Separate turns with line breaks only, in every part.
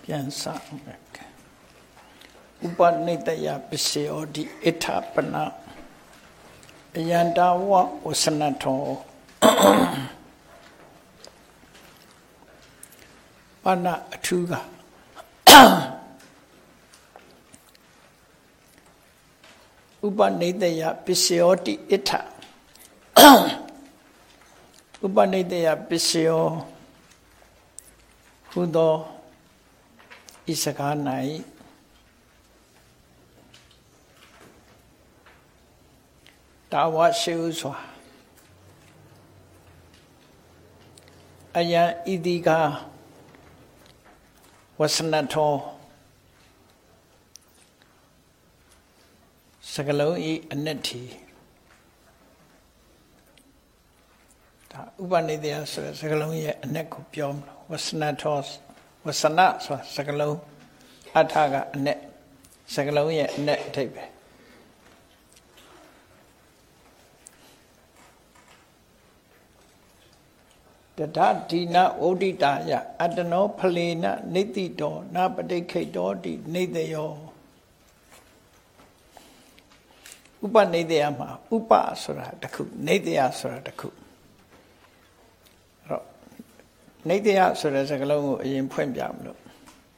ပြန်စအောင်ပဲဥပနိတယပစ္စယောတိအထပနအယန္တဝဝစနထောပနအထူးကဥပနိတယပစ္စယောတိအထဥပနိတယပစ္စယောဟူသောဤစကား၌တာဝရှိဥစွာအယံဣတိကဝစနထောစကလုံးဤအနတ္တိဒါဥပနိဒေယဆိုတဲ့စကလုံးရဲ့အနက်ကိုပြောမလို့ဝစနထောဝစနဆိုစကလုံးအထကအနက်စကလုံးရဲ့အနက်အထိပ္ပယ်တထဒီနဩဒိတာယအတ္တနောဖလေနနိတိတောနာပဋိခိတ်တောတိနေတယောဥပနေတယမှာဥပဆိုတာတစ်ခုနေတယဆိုတာတစ်ခုအဲ့တော့နေတယဆိုတဲ့စကားလုံးကိုအရင်ဖွင့်ပြမလို့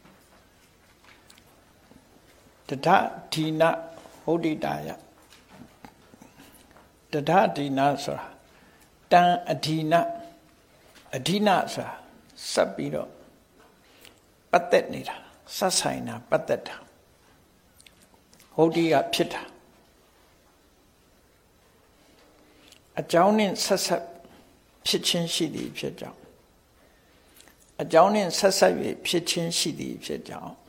တထဒီနဩဒိတာယတထဒီနဆိုတာတန်အဒီနအဓိနဆိုတာဆက်ပြီးတော့ပတ်သက်နေတာဆက်ဆိုင်တာပတ်သက်တာဟုတ်ဒီကဖြစ်တာအကြောင်းနဲ့ဆက်ဆက်ဖြစ်ခြင်းရှိသည်ဖြစ်ကြောင်းအကြောင်းနဲ့ဆက်ဆက်၍ဖြစ်ခြင်းရှိသည်ဖြစ်ကြောင်း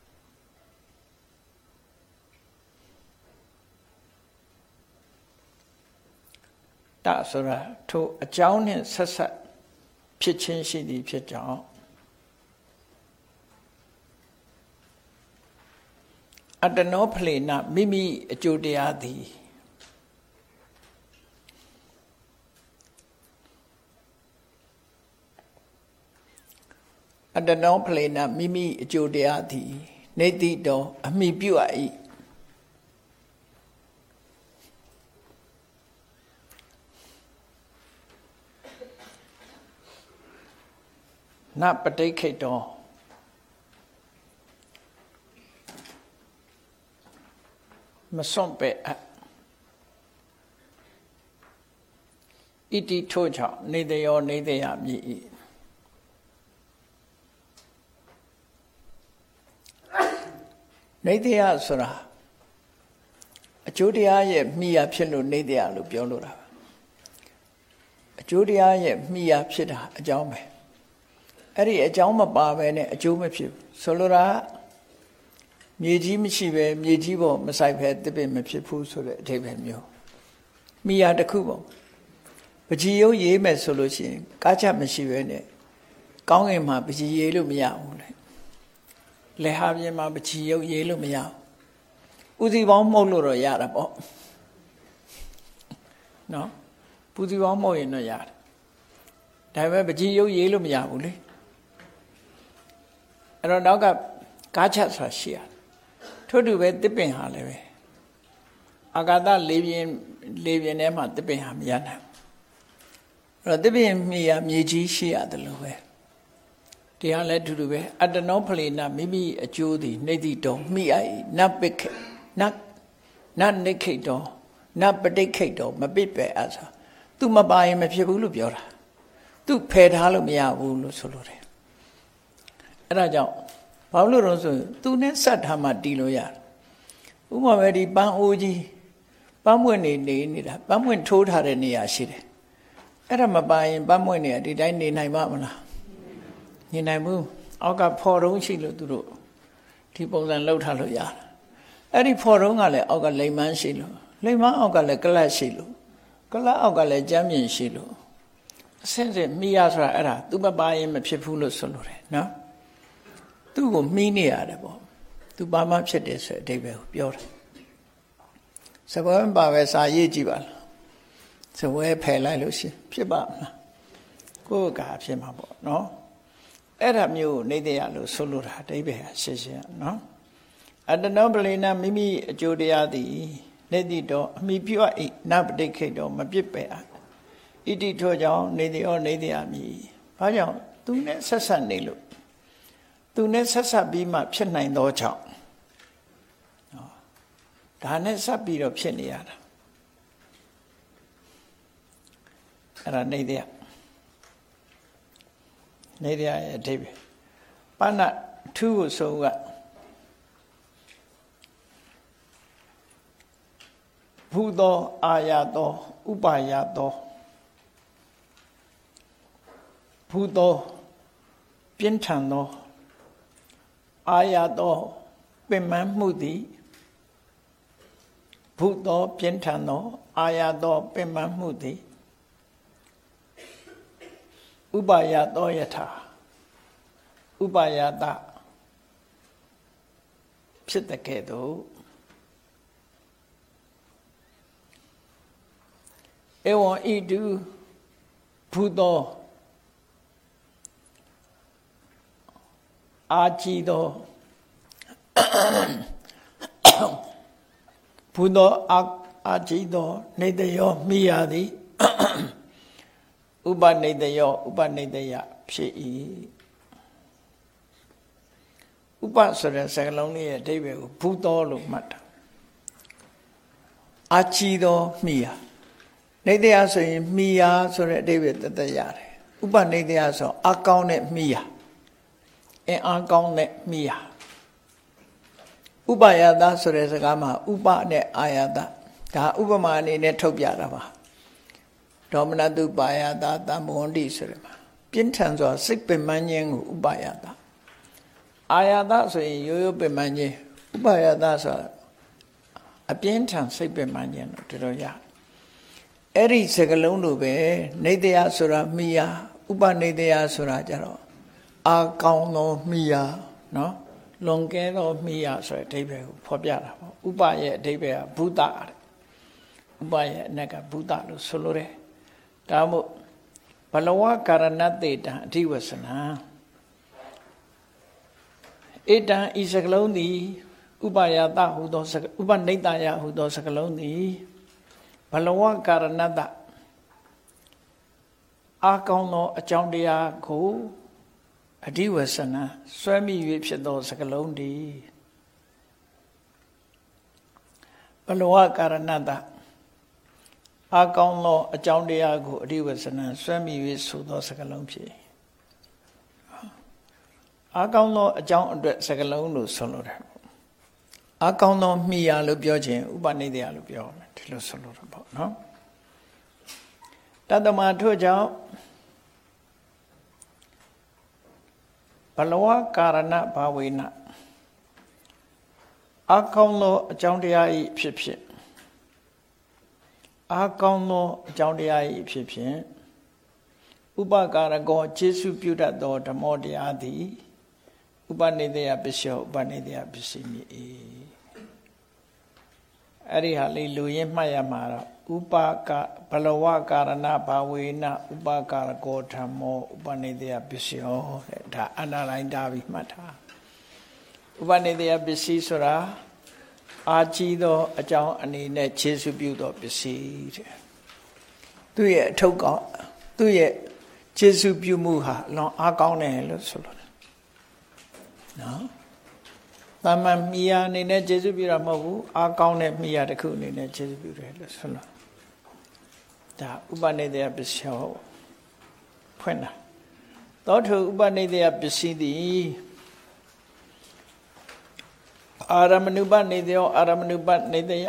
ဒါဆိုတာထိုအကြောင်းနဲ့ဆက်ဆက်ဖြစ်ခြင်းရှိသည်ဖြစ်ကြောင်းအတ္တနောဖလေနမိမိအကျိုးတရားသည်အတ္တနောဖလေနမိမိအကျိုးတရားသည်နေတိတောအမိပြုအပ်၏နပဋိခိတ်တောမစွန့်ပဲ့ဣတိထို့ကြောင့်နေတယောနေတယမြည်၏နေတယဆိုတာအကျိုးတရားရဲ့မိယာဖြစ်လို့နေတယလို့ပြောလို့တာအကျိုးတရားရဲ့မိယာဖြစ်တာအကြောင်းပဲအဲ့ဒီအကြောင်းမပါဘဲနဲ့အကျိုးမဖြစ်ဘူးဆိုလိုတာမြေကြီးမရှိပဲမြေကြီးပေါ်မဆိုင်ပဲတစ်ပင်မဖြစ်ဘူးဆိုတဲ့အဓိပ္ပာယ်မျိုးမိယာတစ်ခုပေါ့ပကြီးရုပ်ရေးမယ်ဆိုလို့ရှိရင်ကားချက်မရှိပဲနဲ့ကောင်းကင်မှာပကြီးရေးလို့မရဘူးလေလက်ဟာပြင်မှာပကြီးရုပ်ရေးလို့မရဘူးဥစီပေါင်းမှုတ်လို့တော့ရတာပေါ့နော်ပူစီပေါင်းမှုတ်ရင်တော့ရတယ်ဒါပေမဲ့ပကြီးရုပ်ရေးလို့မရဘူးလေအဲ့တော့နောက်ကကားချက်ဆိုတာရှိရတယ်ထို့တူပဲတစ်ပင်ဟာလည်းပဲအာကာသလေးပြင်းထဲမှာတစ်ပင်ဟာမရနိုင်ဘူးအဲ့တော့တစ်ပင်မြေကြီးရှိရတယ်လို့ပဲတရားလည်းတူတူပဲအတ္တနောဖလေနမိမိအကျိုးသည်နေတိတောမိအိနပိခိနနိခိတ်တောနပဋိခိတ်တောမပိပဲအဲ့ဆိုသူမပါရင်မဖြစ်ဘူးလို့ပြောတာသူဖယ်ထားလို့မရဘူးလို့ဆိုလိုတယ်အဲ့ဒါကြောင့်ဘာလို့လဲဆိုရင်သူနဲ့ဆက်ထားမှတီးလို့ရတယ်ဥပမာပဲဒီပန်းအိုးကြီးပန်းမွင့်နေတာပန်းမွင့်ထိုးထားတဲ့နေရာရှိတယ်အဲ့ဒါမပါရင်ပန်းမွင့်နေဒီတိုင်းနေနိုင်ပါမလားနေနိုင်ဘူးအောက်ကဖော်တုံးရှိလို့သူတို့ဒီပုံစံလှုပ်ထားလို့ရတယ်အဲ့ဒီဖော်တုံးကလည်းအောက်ကလိမ်မန်းရှိလို့လိမ်မန်းအောက်ကလည်းကလတ်ရှိလို့ကလတ်အောက်ကလည်းကြမ်းမြင့်ရှိလို့အစင်းစင်းမိရဆိုတာအဲ့ဒါသူမပါရင်မဖြစ်ဘူးလို့ဆိုလို့တယ်နော်သူ့ကိုမှီးနေရတယ်ပေါ့သူပါမှဖြစ်တယ်ဆိုတဲ့အဓိပ္ပာယ်ကိုပြောတယ်စပွဲပါပဲစာရေးကြည့်ပါလားစပွဲဖယ်လိုက်လို့ရှိဖြစ်ပါမလားကိုယ့်ကဖြစ်မှာပေါ့နော်အဲ့ဒါမျိုးနေတရားလို့ဆိုလိုတာအဓိပ္ပာယ်ရှင်းရှင်းနော်အတ္တနောပလိနာမိမိအကျိုးတရားသည်နေတိတော်အမိပြုအပ်နပတိခိတ်တော်မပြစ်ပယ်အပ်ဣတိထို့ကြောင့်နေတိရောနေတရားမြည်ဘာကြောင့်သူနဲ့ဆက်ဆက်နေလို့သူနဲ့ဆက်ဆက်ပြီးမှဖြစ်နိုင်သောကြောင့်ဒါနဲ့ဆက်ပြီးတော့ဖြစ်နေရတာအဲ့ဒါနေတရားရဲ့အဓိပ္ပာယ်ပဏထူးကိုဆိုကဘုသောအာရသောဥပါယသောဘုသောပြင်းထန်သောအာရသောပင်ပန်းမှုသည်ဘုသောပြင်းထန်သောအာရသောပင်ပန်းမှုသည်ဥပါယသောယထာဥပါယတဖြစ်တဲ့ကဲ့သို့ဧဝံဣတုဘုသောအာကြည်သောဘုသောအာကြည်သောနေတယောမိယာသည်ဥပနိတယောဥပနိတယဖြစ်၏ဥပဆိုတဲ့စကားလုံးလေးရဲ့အဓိပ္ပာယ်ကိုဘုသောလို့မှတ်တာအာကြည်သောမိယာနေတယဆိုရင်မိယာဆိုတဲ့အဓိပ္ပာယ်တသက်ရတယ်ဥပနိတယဆိုအကောင်းတဲ့မိယာအင်းအားကောင်းတဲ့မိယာဥပယတဆိုတဲ့စကားမှာဥပနဲ့အာယတဒါဥပမာအနေနဲ့ထုတ်ပြတာပါဒေါမနတုပါယတတမဝန္တိဆိုတဲ့မှာပြင်းထန်စွာစိတ်ပင်ပန်းခြင်းကိုဥပယတအာယတဆိုရင်ရိုးရိုးပင်ပန်းခြင်းဥပယတဆိုအပြင်းထန်စိတ်ပင်ပန်းခြင်းတော့တော်တော်ရအဲ့ဒီစကလုံးလိုပဲနေတယဆိုတာမိယာဥပနေတယဆိုတာကြတော့အာကောင်းသောမိယာနော်လွန်ကဲသောမိယာဆိုတဲ့အဓိပ္ပာယ်ကိုဖော်ပြတာပေါ့ဥပရဲ့အဓိပ္ပာယ်ကဘုဒ္ဓတဲ့ဥပရဲ့အနက်ကဘုဒ္ဓလို့ဆိုလိုတယ်ဒါမို့ဘလဝကာရဏတေတံအဓိဝဆနံဧတံဤစကလုံးသည်ဥပယတဟုသောဥပနိတယဟုသောစကလုံးသည်ဘလဝကာရဏတအာကောင်းသောအကြောင်းတရားကိုအဓိဝဆနံဆွဲမိ၍ဖြစ်သောစကလုံးတည်းဘလဝကာရဏတအာကောင်းသောအကြောင်းတရားကိုအဓိဝဆနံဆွဲမိ၍ဆိုသောစကလုံးဖြစ်အာကောင်းသောအကြောင်းအတွက်စကလုံးလို့ဆိုလိုတယ်အာကောင်းသောမိယာလို့ပြောခြင်းဥပနိဒေယလို့ပြောမယ်ဒီလိုဆိုလိုတယ်ပေါ့နော်တတမထို့ကြောင့်ဘလဝကာရဏဘာဝေနအာကောင်းသောအကြောင်းတရား၏ဖြစ်ဖြစ်အာကောင်းသောအကြောင်းတရား၏ဖြစ်ဖြင့်ဥပကာရကောကျေစုပြုတတ်သောဓမ္မတရားသည်ဥပနိဒေယပစ္စယောဥပနိဒေယပစ္စည်းမြည်အဲ့ဒီဟာလေးလူရင်းမှတ်ရမှာတော့ဥပကဘလဝကာရဏဘာဝေနဥပကာရကောဓမ္မောဥပနိဒေယပစ္စယောတဲ့ဒါအနာလိုက်တာပြီးမှတ်ထားဥပနိဒေယပစ္စည်းဆိုတာအာကြီးသောအကြောင်းအနေနဲ့ခြေဆုပြုသောပစ္စည်းတဲ့သူရဲ့အထုပ်ကောင်းသူရဲ့ခြေဆုပြုမှုဟာလွန်အားကောင်းတယ်လို့ဆိုလို့နော်တာမန်မိယာအနေနဲ့ခြေဆုပြုတာမဟုတ်ဘူးအားကောင်းတဲ့မိယာတစ်ခုအနေနဲ့ခြေဆုပြုတယ်လို့ဆိုလို့ဒါဥပနိဒေယပစ္စယောဖွင့်တာသောထုဥပနိဒေယပစ္စည်းသည်အာရမဏုပနေတယောအာရမဏုပနေတယ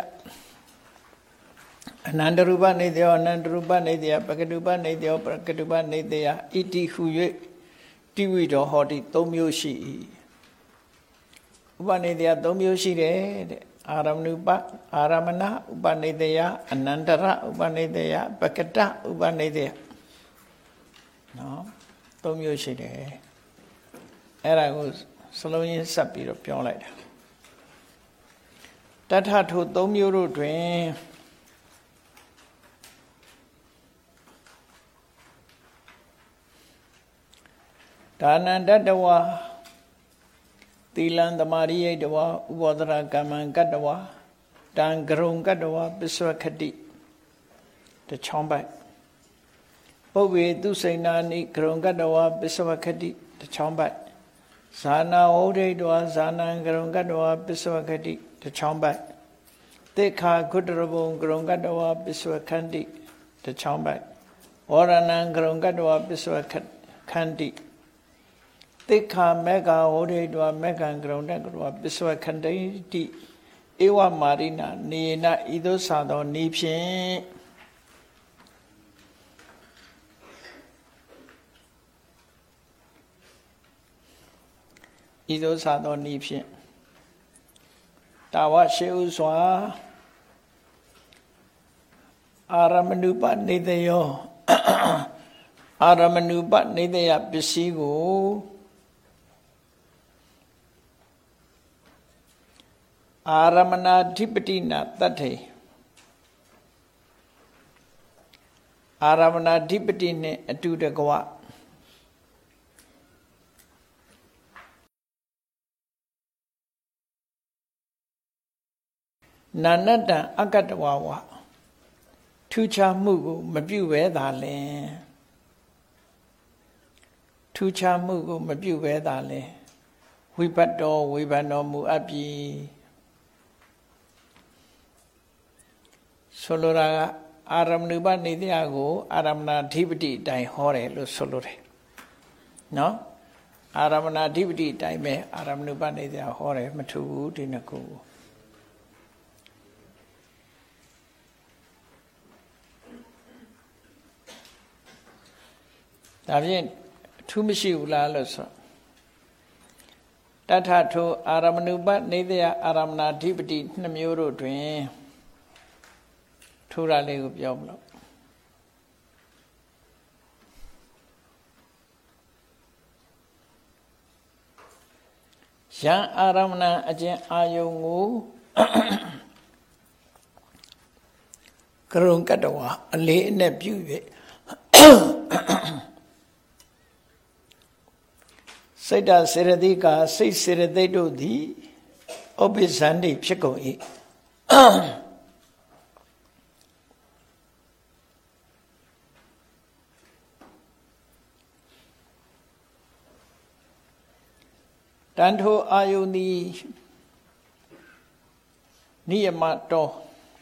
အနန္တရူပနေတယောအနန္တရူပနေတယပကတုပနေတယောပကတုပနေတယဣတိဟု၍တိဝိတော်ဟောတိ၃မျိုးရှိ၏ဥပနေတယ၃မျိုးရှိတယ်တဲ့အာရမဏုပအာရမဏဥပနေတယအနန္တရဥပနေတယပကတဥပနေတယနော်၃မျိုးရှိတယ်အဲ့ဒါကိုစလုံးရင်းဆက်ပြီးတော့ပြောလိုက်တာတထထို၃မျိုးတို့တွင်တဒါနန္တတဝါသီလံသမာဓိယတဝါဥပောဒရာကမ္မံကတ္တဝါတံကရုံကတ္တဝါပစ္စဝခတိတချောင်းပိုက်ပုဗ္ဗေသူစိဏာနိကရုံကတ္တဝါပစ္စဝခတိတချောင်းပိုက်ဇာနာဝဋ္ဌိတဝါဇာနံကရုံကတ္တဝါပစ္စဝခတိတချောင်းပိုက်သိက္ခာခုတ္တရဘုံကရုံကတ္တဝါပစ္စဝခန္တိတချောင်းပိုက်ဝရဏံကရုံကတ္တဝါပစ္စဝခန္တိသိက္ခာမေဃဝဋ္ဌိတဝါမေဃံကရုံတကတဝါပစ္စဝခန္တိတိဧဝမာရိနာနေနဤသို့သာသောဤဖြင့်ဤသို့သာသောဤဖြင့်တာဝရှိဥစွာအာရမဏုပနေတယောအာရမဏုပနေတယပစ္စည်းကိုအာရမဏာဓိပတိနာတတ္ထေအာရမဏာဓိပတိနှင့်အတူတကွနာနတ္တံအကတ္တဝါဝထူးခြားမှုကိုမပြုဘဲသာလင်ထူးခြားမှုကိုမပြုဘဲသာလင်ဝိပတ်တော်ဝေဖန်တော်မူအပ်ပြီဆိုလိုတာကအာရမဏုပနေတရားကိုအာရမဏဓိပတိအတိုင်းဟောတယ်လို့ဆိုလိုတယ်နော်အာရမဏဓိပတိအတိုင်းပဲအာရမဏုပနေတရားဟောတယ်မထူဘူးဒီနှစ်ခုဒါဖြင့်အထူးမရှိဘူးလားလို့ဆိုတထထိုအာရမဏုပနေတရားအာရမဏဓိပတိနှစ်မျိုးတို့တွင်ထူတာလေးကိုပြောမလို့ယံအာရမဏအကျဉ်အာယုံကိုကရုံကတ္တဝါအလေးအနက်ပြု၍စိတ်တစေရတိကစိတ်စေရသိက်တို့သည်ဥပ္ပဇန္တိဖြစ်ကုန်၏တန်ထိုအာယုန်သည်နိယမတော်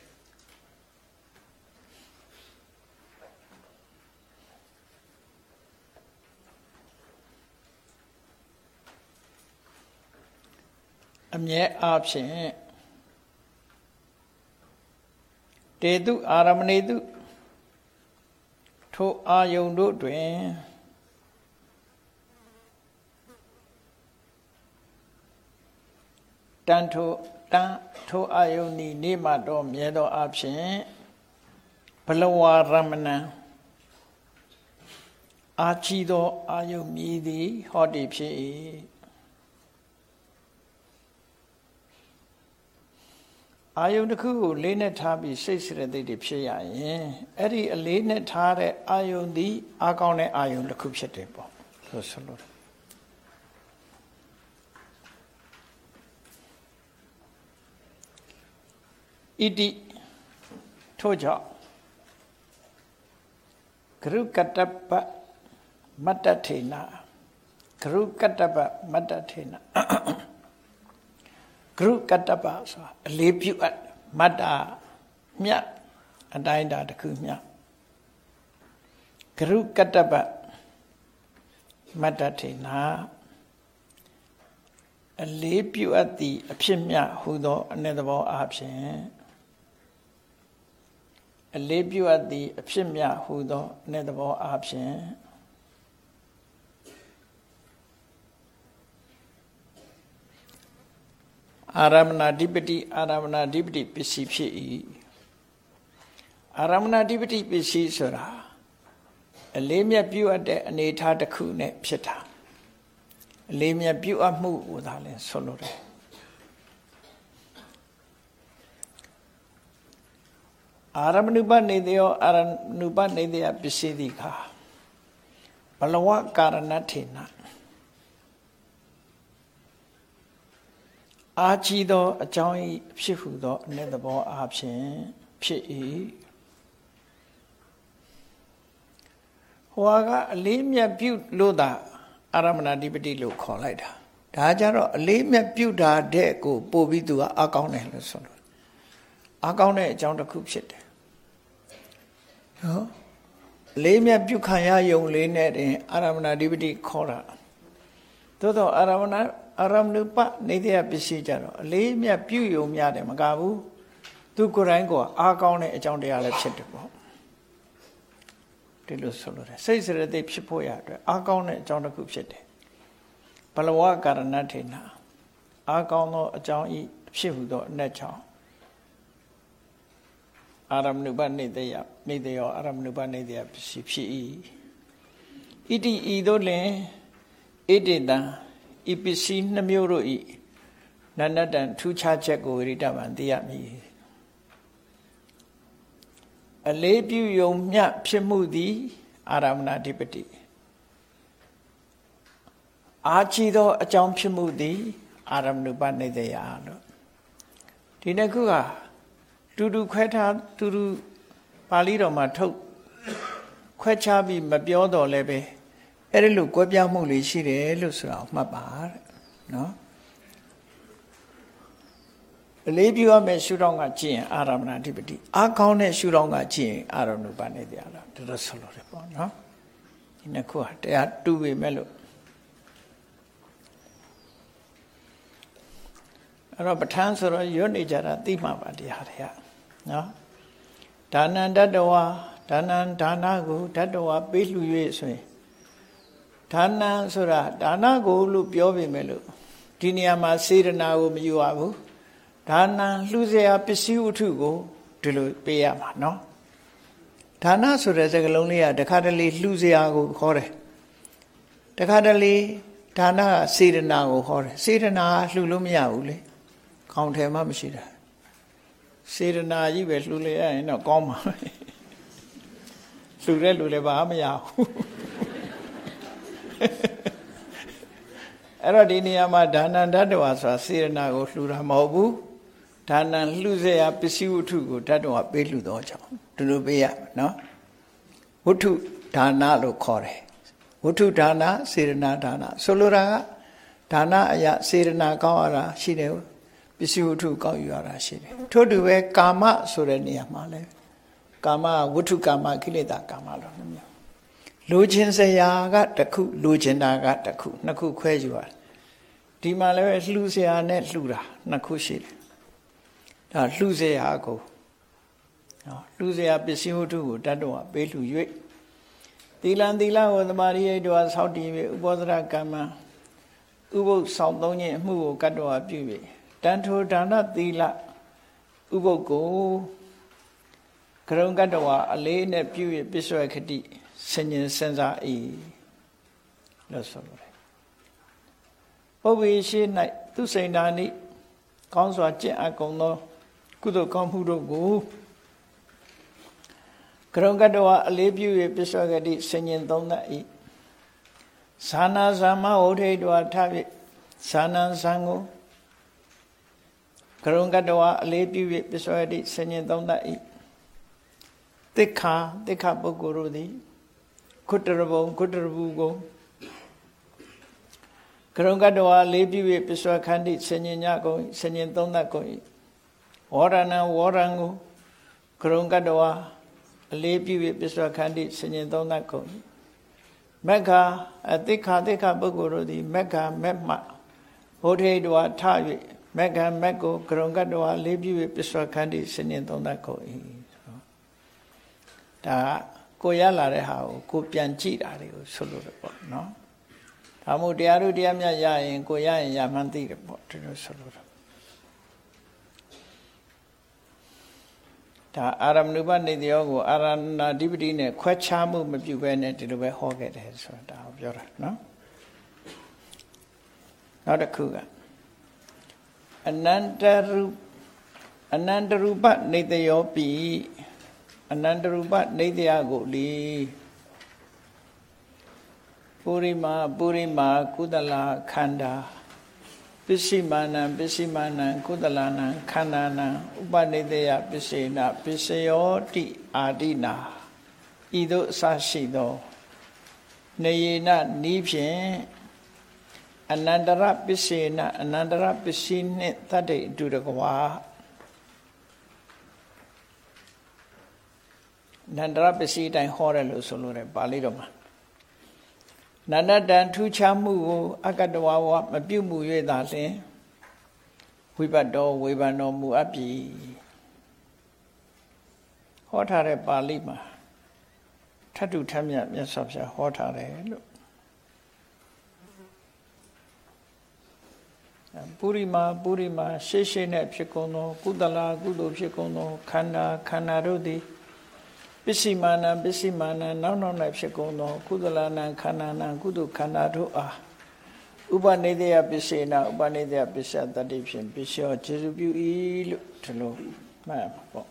အမြဲအားဖြင့်တေတုအာရမဏေတုထိုအာယုန်တို့တွင်တန်ထိုအာယုန်ဤနေမှတော့မြဲသောအားဖြင့်ဘလဝရမဏံအာချီသောအာယုန်မြည်သည်ဟောတိဖြစ်၏အာယုန်တစ်ခုကိုလေးနဲ့ထားပြီးစိတ်စေတသိက်တွေဖြစ်ရရင်အဲ့ဒီအလေးနဲ့ထားတဲ့အာယုန်သည်အာကောင်းတဲ့အာယုန်တစ်ခုဖြစ်တယ်ပေါ့ဆိုလို့ဣတိထို့ကြောင့်ဂရုကတ္တပမတ္တထေနဂရုကတ္တပမတ္တထေနဂရုကတ္တပဆိုတာအလေးပြုအပ်မတ္တမြတ်အတိုင်းတာတစ်ခုမြတ်ဂရုကတ္တပမတ္တထေနအလေးပြုအပ်သည့်အဖြစ်မြတ်ဟူသောအ내သဘောအားဖြင့်အလေးပြုအပ်သည့်အဖြစ်မြတ်ဟူသောအ내သဘောအားဖြင့်အာရမဏဓိပတိအာရမဏဓိပတိပစ္စည်းဖြစ်၏အာရမဏဓိပတိပစ္စည်းဆိုတာအလေးမြတ်ပြုအပ်တဲ့အနေအထားတစ်ခုနဲ့ဖြစ်တာအလေးမြတ်ပြုအပ်မှုကိုသာလဲဆိုလိုတယ်အာရမဏုပနေတယောအာရမဏုပနေတယပစ္စည်းတိခာဘလဝကာရဏထေနအာကြီးသောအကြောင်းဤဖြစ်ဟုသောအ내သဘောအားဖြင့်ဖြစ်၏ဟိုကအလေးမြတ်ပြုလို့သာအာရမဏဓိပတိလို့ခေါ်လိုက်တာဒါကြတော့အလေးမြတ်ပြုတာတဲ့ကိုပို့ပြီးသူကအကောင်းတယ်လို့ဆိုလို့အကောင်းတဲ့အကြောင်းတစ်ခုဖြစ်တယ်နော်အလေးမြတ်ပြုခံရယုံလေးနဲ့တင်အာရမဏဓိပတိခေါ်တာသို့တော့အာရမဏုပနေတရားပစ္စည်းကြတော့အလေးမြတ်ပြုယုံများတယ်မကဘူးသူကိုယ်တိုင်ကအားကောင်းတဲ့အကြောင်းတရားလည်းဖြစ်တယ်ပေါ့ဒီလိုဆိုလို့စိတ်စရတိဖြစ်ဖို့ရအတွက်အားကောင်းတဲ့အကြောင်းတစ်ခုဖြစ်တယ်ဘလဝကာရဏထေနအားကောင်းသောအကြောင်းဤဖြစ်ဟုသောအ내ကြောင့်အာရမဏုပနေတရားအာရမဏုပနေတရားပစ္စည်းဖြစ်၏ဣတိဤသို့လင်ဣတိတံဤပစ္စည်းနှမျိုးတို့ဤနန္နတံထူးခြားချက်ကိုဝိရိတဗံသိရမည်အလေးပြုယုံမြဖြစ်မှုသည်အာရမဏဓိပတိအာချီသောအကြောင်းဖြစ်မှုသည်အာရမဏုပနေတရားလို့ဒီနှစ်ခုကတူတူခွဲထားတူတူပါဠိတော်မှာထုတ်ခွဲခြားပြီးမပြောတော့လည်းပဲအဲ့ဒီလိုကွဲပြားမှုလေးရှိတယ်လို့ဆိုတာမှတ်ပါတဲ့နော်အလေးပြုရမယ့်ရှုထောင့်ကကြည့်ရင်အာရမဏဓိပတိအားကောင်းတဲ့ရှုထောင့်ကကြည့်ရင်အာရမဏုပနေတရားလားဒါတော့ဆိုလို့ရပေါ့နော်ဒီနှစ်ခုဟာတရားတူပေမဲ့လို့အဲ့တော့ပဋ္ဌာန်းဆိုတော့ရွတ်နေကြတာသိမှပါတရားတွေကနော်ဒါနံတတ္တဝါဒါနံဒါနကိုတတ္တဝါပေးလှူ၍ဆိုရင်ဒါနံဆိုတာဒါနကိုလို့ပြောပေမဲ့လို့ဒီနေရာမှာစေတနာကိုမယူရဘူးဒါနံလှူเสียပစ္စည်းဝတ္ထုကိုဒီလိုပေးရမှာနော်ဒါနဆိုတဲ့စကားလုံးလေးကတခါတလေလှူเสียကိုခေါ်တယ်တခါတလေဒါနကစေတနာကိုခေါ်တယ်စေတနာလှူလို့မရဘူးလေခေါင်းထဲမှမရှိတာစေတနာကြီးပဲလှူလေရရင်တော့ကောင်းပါပဲလှူတဲ့လူလည်းဘာမှမရဘူးအဲ့တော့ဒီနေရာမှာဒါနံတတ္တဝါဆိုတာစေတနာကိုလှူတာမဟုတ်ဘူးဒါနံလှူเสียပစ္စည်းဝတ္ထုကိုတတ္တဝါပေးလှူတော့ကြောင်းဒီလိုပေးရနော်ဝတ္ထုဒါနလို့ခေါ်တယ်ဝတ္ထုဒါနစေတနာဒါနဆိုလိုတာကဒါနအရာစေတနာကောင်းရတာရှိတယ်ပစ္စည်းဝတ္ထုကောက်ယူရတာရှိတယ်ထို့တူပဲကာမဆိုတဲ့နေရာမှာလဲကာမဝတ္ထုကာမကိလေသာကာမလို့နှမျိုးလိုချင်စရာကတစ်ခုလိုချင်တာကတစ်ခုနှစ်ခုခွဲယူရတယ်ဒီမှာလည်းလှူစရာနဲ့လှူတာနှစ်ခုရှိတယ်ဒါလှူစရာကိုလှူစရာပစ္စည်းဝတ္ထုကိုတတ္တဝါပေးလှူ၍သီလံသီလဝသမာရိယတောဆောက်တည်၍ဥပောဒရကမ္မဥပုပ်ဆောင်သုံးခြင်းအမှုကိုကတ္တဝါပြု၍တန်ထိုဒါနသီလဥပုပ်ကိုကရုံကတ္တဝါအလေးနဲ့ပြု၍ပစ္ဆွေခတိဆင်ញင်စင်စား၏လို့ဆိုလိုတယ်ပုဗ္ဗေရှိ၌သူစိန်ဓာနိကောင်းစွာကျင့်အပ်ကုန်သောကုသိုလ်ကောင်းမှုတို့ကိုကရုံကတ္တဝါအလေးပြု၍ပစ္ဆွေခတိဆင်ញင်သုံးသပ်၏ဇာနာဇာမဝဋ္ဌိတောထဖြင့်ဇာနံဇံကိုကရုံကတ္တဝါအလေးပြု၍ပစ္ဆွေခတိဆင်ញင်သုံးသပ်၏သိက္ခာပုဂ္ဂိုလ်တို့သည်ခုတ္တရဘုံခုတ္တရဘူးကိုကရုံကတ္တဝါလေးပြု၍ပစ္ဆွေခန္တိဆင်ញင်ညကုန်ဆင်ញင်သုံးသပ်ကုန်၏ဝရဏံဝရံကိုကရုံကတ္တဝါအလေးပြု၍ပစ္ဆွေခန္တိဆင်ញင်သုံးသပ်ကုန်၏မက္ခသိက္ခပုဂ္ဂိုလ်တို့သည်မက္ခမက်မှဘုထေတောထ၍မက္ခမက်ကိုကရုံကတ္တဝါလေးပြု၍ပစ္ဆွေခန္တိဆင်ញင်သုံးသပ်ကုန်၏ဒါကိုရလာတဲ့ဟာကိုပြန်ကြည့်တာတွေကိုဆိုလို့ရပေါ့နော်ဒါမို့တရားတို့တရားမြတ်ရရင်ကိုရရင်ရမှန်းသိတယ်ပေါ့ဒီလိုဆိုလို့ဒါအာရမဏုပနေတရားကိုအာရဏဓိပတိနဲ့ခွဲခြားမှုမပြုဘဲနဲ့ဒီလိုပဲဟောခဲ့တယ်ဆိုတာဒါကိုပြောတာနော်နောက်တစ်ခုကအနန္တရူပနေတရားပိအနန္တရူပနေတရားကိုလေပုရိမာကုသလခန္ဓာ Pisimanam Pisimanam Kudalanam Khananam Upanedeya Pisena Pisayoti Adina Ido Sashido Nayena Nipin Anandara Pisena Anandara Pisine Tade Dudagwa Nandara Pisi Dine Horelo Solore Balidoma Nana dan tu chamu akadawa mabimu yedale wibano mu api hotare Pali ma thatu thamya myaswa phya hotare lo Purima sheshe ne phit kon tho kudala kudo phit kon tho khanda do thi Pisimana now phit kon tho kudalana khanana kudu khanda do Upanedeya Pisena Upanedeya Pisa Tati Phin Pisyo Jesu Pyu I lo thlo ma po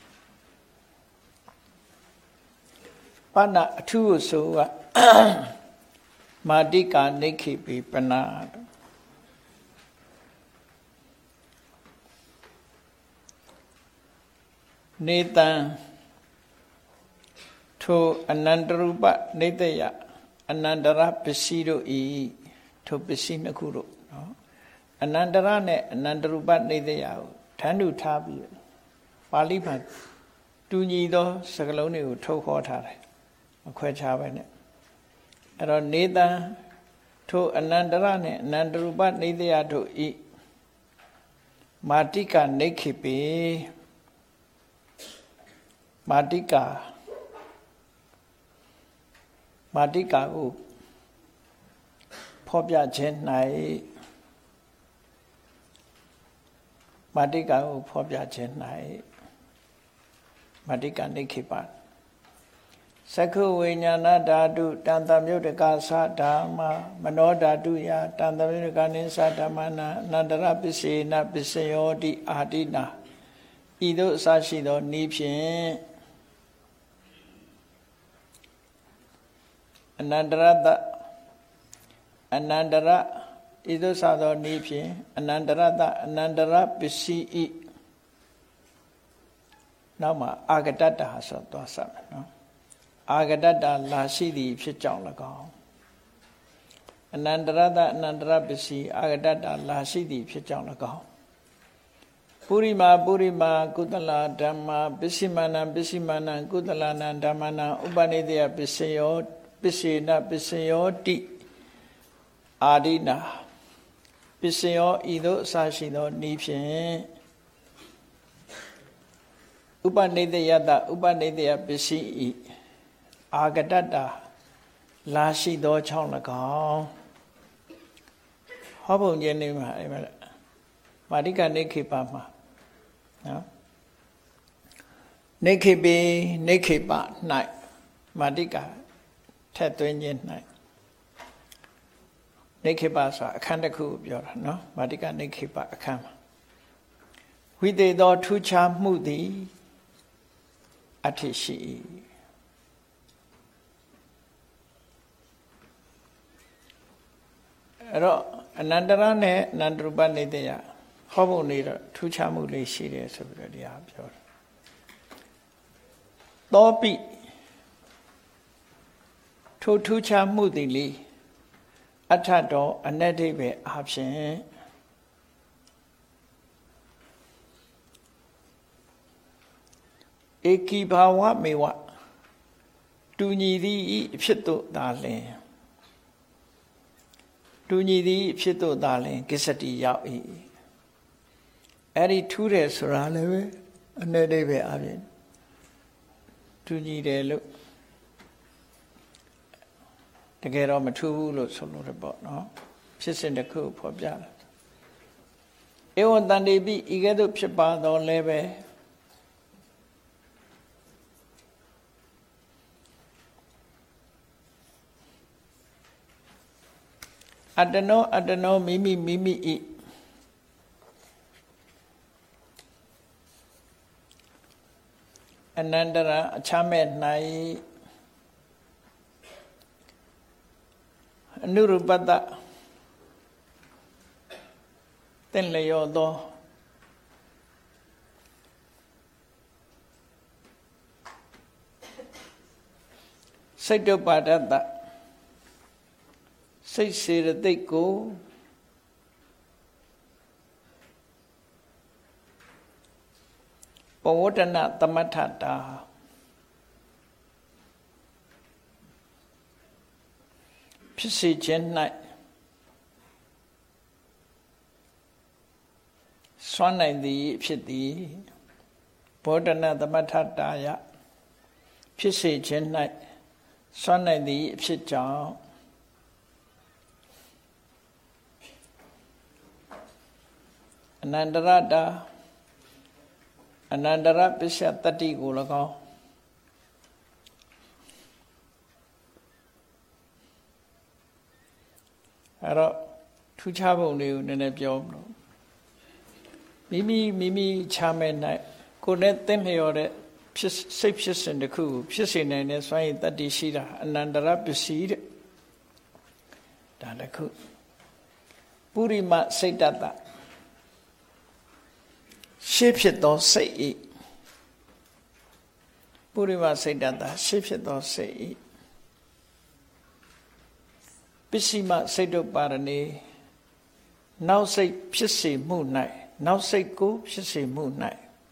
Pana athu so Madika Nikhipi Pana Netan To Anandarupa Nedeya Anandara Pisido I To Pisi Nakuro Anandara ne Anandarupa Nedeya Tandu Tabi Pali Ma Tunyi do Sakaloni To Hotare Quechavene Ero Netan To Anandara ne Anandarupa Nedeya To I Matika Nekhipi Matika U Popya Chen Nai Matika U Popya Chen Nai Matika Nikhipa Sakhu Vinyana Dadu Tanta Myudaka Sa Dhamma Mano Dadu Ya Tanta Myudaka Nisa Dhammana Nandara Pisena Pisayodi Adina Ido Sashido Nipin Anandara Ido Sado Nipin Anandara Pisi I Nama Agadata Hasa Dwasa Agadata Lasidi Pichang Lago Anandara Pisi Agadata Lasidi Pichang Lago Purima Kudala Dhamma Pisimana Kudalana Dhammana Upanedeya Pisayoti Adina Pisayo Ido Sashido Nipin Upanedeya Pisi Agadata Lashido Chonlagao Hobon Yenima Madika Nekipama Nekipa night Madika Tetwin night Nekipa sa Kandaku Biora no Madika Nekipa Akam We did do Tucha Mudi Atishi Anandara ne Nandruba Nedeya Hobo Nida Tucha Muli Shiri Subredia Bior Topi To Tucha Mudili Atado Anedibe Absent Eki Bawa Mewa Tuni di Pito Darling Tuni di Pito Darling Gisati Yai Eri Ture Suraleve Anedibe Abin Tuni de look to get on my two looks a lot about no. She's in the coop of Jala. Ewan than they be eager up Shabbat or leve. I don't know, Mimi eat. Anandara Chamet Nai Nurubada သင်လျော်သောစိတ်တုပ္ပါဒတ္တစိတ်စေတသိက်ကိုပဝတ္တနာသမထတာဖြစ်စေခြင်း၌စွမ်းနိုင်သည်ဖြစ်သည်ပဝတ္တနာသမထတာယဖြစ်စေခြင်း၌စွမ်းနိုင်သည်ဖြစ်ကြောင်းအနန္တရတာအနန္တရပစ္စယတတ္တိကို၎င်းအဲ့တော့ထူးခြားပုံတွေကိုနည်းနည်းပြောမလို့မိမိချမဲ့၌ကိုယ်နဲ့သင်လျော်တဲ့စိတ်ဖြစ်စဉ်တစ်ခုကိုဖြစ်စေနိုင်တဲ့စွမ်းရည်တတ္တိရှိတာအနန္တရပစ္စည်းတဲ့ဒါတစ်ခုပုရိမစိတ်တတ္တရှေ့ဖြစ်သောစိတ်ဤပုရိမစိတ်တတ္တရှေ့ဖြစ်သောစိတ်ဤပစ္စည်းမစိတ်တုပ္ပါဒနေနောက်စိတ်ဖြစ်စေမှု၌နောက်စိတ်ကိုဖြစ်စေမှု၌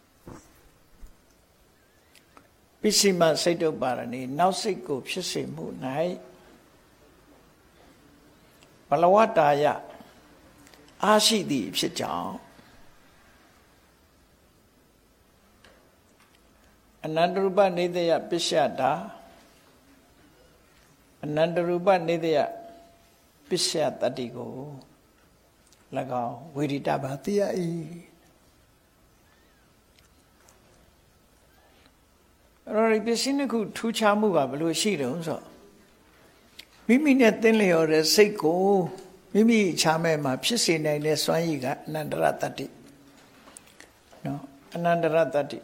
ပစ္စည်းမစိတ်တုပ္ပါဒနေနောက်စိတ်ကိုဖြစ်စေမှု၌ဘလဝတ္တာယအားရှိသည်ဖြစ်ကြောင်းအနန္တရူပနေတယပစ္စယတာအနန္တရူပနေတယပစ္စယတတ္တိကို၎င်းဝိရိတဘာတိယဤအဲ့ဒီပစ္စည်းနှစ်ခုထူးခြားမှုကဘယ်လိုရှိတုံးဆိုမိမိနဲ့သင်လျော်တဲ့စိတ်ကိုမိမိချားမဲ့မှာဖြစ်စေနိုင်တဲ့စွမ်းရည်ကအနန္တရတတ္တိနော်အနန္တရတတ္တိ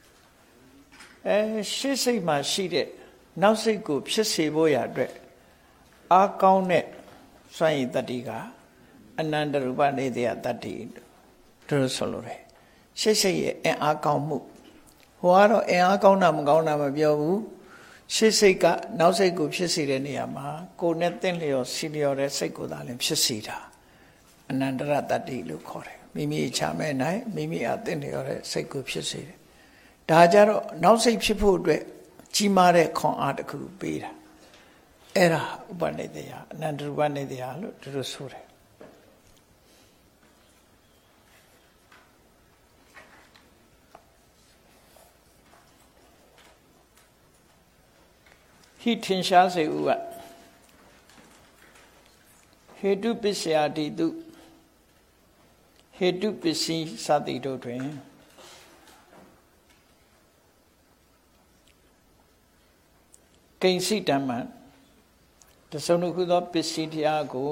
ရှေ့စိတ်မှာရှိတဲ့နောက်စိတ်ကိုဖြစ်စေဖို့ရအတွက်အားကောင်းတဲ့စွမ်းရည်တတ္တိကအနန္တရူပနေတယတတ္တိတို့ဆိုလို့တယ်ရှေ့စိတ်ရဲ့အင်အားကောင်းမှုဟိုကတော့အင်အားကောင်းတာမကောင်းတာမပြောဘူးရှေ့စိတ်ကနောက်စိတ်ကိုဖြစ်စေတဲ့နေရာမှာကိုယ်နဲ့သင်လျော်စီလျော်တဲ့စိတ်ကိုသာလည်းဖြစ်စေတာအနန္တရတတ္တိလို့ခေါ်တယ်မိမိချမဲ့နိုင်မိမိအသင်လျော်တဲ့စိတ်ကိုဖြစ်စေတယ်ဒါကြတော့နောက်စိတ်ဖြစ်ဖို့အတွက်ကြီးမားတဲ့ခွန်အားတစ်ခုပေးတာအဲ့ဒါဥပနိဒေယအနန္တရူပနိဒေယလို့သူတို့ဆိုတယ်ဟိထင်ရှားစေဥကဟေတုပစ္စယတိတုဟေတုပစ္စည်းစသည်တို့တွင်ကိဉ္စိတမံတစုံတစ်ခုသောပစ္စည်းတရားကို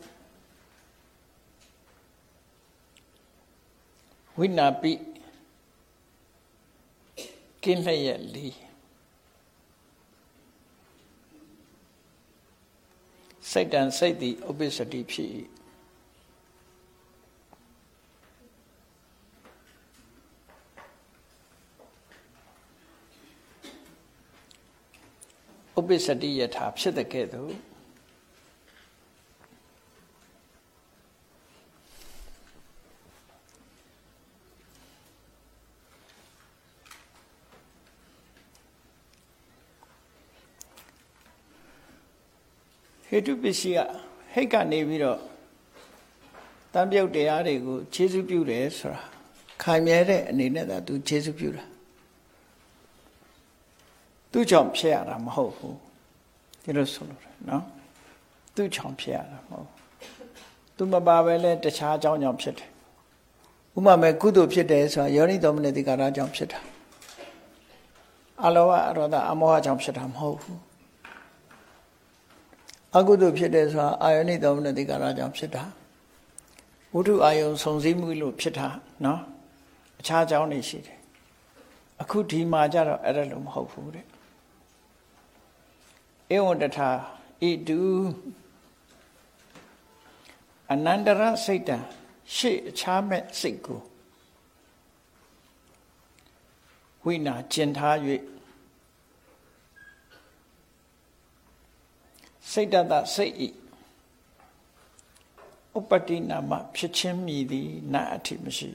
ဝိနာပိကင်းလျက်လီစိတ်တံစိတ်သည်ဥပ္ပစ္စတိဖြစ်၏ဥပ္ပစ္စတိယထာဖြစ်တဲ့ကဲ့သို့ဟေတုပစ္စည်းကဟိတ်ကနေပြီးတော့တန်ပြုတ်တရားတွေကိုခြေစုပြုတယ်ဆိုတာခိုင်မြဲတဲ့အနေနဲ့သာသူခြေစုပြုတာသူ့ကြောင့်ဖြစ်ရတာမဟုတ်ဘူးဒီလိုဆိုလို့နော်သူ့ကြောင့်ဖြစ်ရတာမဟုတ်သူမပါပဲလဲတခြားအကြောင်းကြောင့်ဖြစ်တယ်ဥပမာကုသိုလ်ဖြစ်တယ်ဆိုတာယောနိသောမနတိကာရကြောင့်ဖြစ်တာအလောဘအရောဓအမောဟကြောင့်ဖြစ်တာမဟုတ်ဘူးအကုသိုလ်ဖြစ်တယ်ဆိုတာအာယောနိသောမနတိကာရကြောင့်ဖြစ်တာဝိတုအာယုံဆုံစည်းမှုလို့ဖြစ်တာနော်အခြားအကြောင်းတွေရှိတယ်အခုဒီမှာကြတော့အဲ့ဒါလို့မဟုတ်ဘူးတဲ့ဧဝံတထာဣတုအနန္တရစိတ်တံရှေ့အခြားမဲ့စိတ်ကိုဝိနာကျင်ထား၍စိတ်တတစိတ်ဤဥပတိနာမဖြစ်ခြင်းမြည်သည်နာအထိမရှိ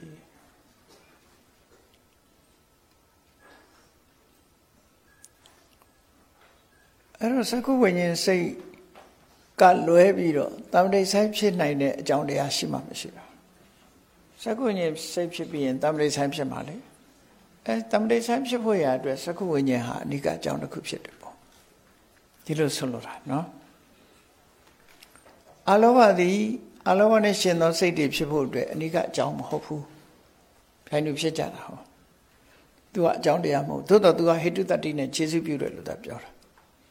အဲ့တော့သက္ကုဝိညာဉ်စိတ်ကလွဲပြီးတော့တမ္ပတိဆိုင်ဖြစ်နိုင်တဲ့အကြောင်းတရားရှိမှမရှိပါဘူးသက္ကုဝိညာဉ်စိတ်ဖြစ်ပြီးရင်တမ္ပတိဆိုင်ဖြစ်မှာလေတမ္ပတိဆိုင်ဖြစ်ဖို့ရအတွက်သက္ကုဝိညာဉ်ဟာအနိကအကြောင်းတစ်ခုဖြစ်တယ်ပေါ့ဒီလိုဆိုလိုတာနော်အလောဘသည်အလောဘနဲ့ရှင်သောစိတ်တွေဖြစ်ဖို့အတွက်အနိကအကြောင်းမဟုတ်ဘူး။ခိုင်းလို့ဖြစ်ကြတာဟော။ तू ကအကြောင်းတရားမဟုတ်။သို့တော့ तू ကဟေတုတ္တိနဲ့ခြေစုပြုတယ်လို့သာပြောတာ။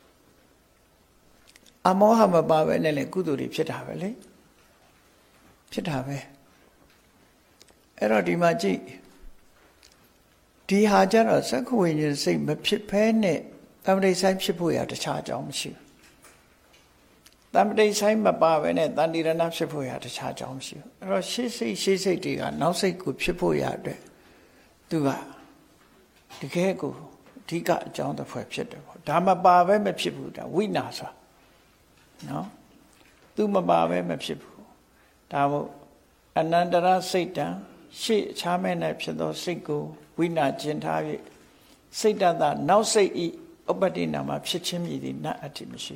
အမောဟမပါပဲနဲ့လေကုသိုလ်တွေဖြစ်တာပဲလေ။ဖြစ်တာပဲ။အဲ့တော့ဒီမှာကြည့်ဒီဟာကြတော့သက္ကဝိညာဉ်စိတ်မဖြစ်ဘဲနဲ့တမ္ပတိဆိုင်ဖြစ်ဖို့ရတခြားအကြောင်းမရှိဘူး။တမ္ပတိဆိုင်မပါပဲနဲ့တန်တိရဏဖြစ်ဖို့ရတခြားအကြောင်းမရှိဘူးအဲ့တော့ရှေ့စိတ်တွေကနောက်စိတ်ကိုဖြစ်ဖို့ရအတွက်သူကတကယ်ကိုအဓိကအကြောင်းတစ်ဖွဲ့ဖြစ်တယ်ပေါ့ဒါမပါပဲမဖြစ်ဘူးဒါဝိနာဆိုနော်သူမပါပဲမဖြစ်ဘူးဒါမို့အနန္တရစိတ်တံရှေ့အခြားမဲ့နဲ့ဖြစ်သောစိတ်ကိုဝိနာကျင်ထား၍စိတ်တတနောက်စိတ်ဤဥပ္ပတိနာမှာဖြစ်ခြင်းမြည်သည်နတ်အထိမရှိ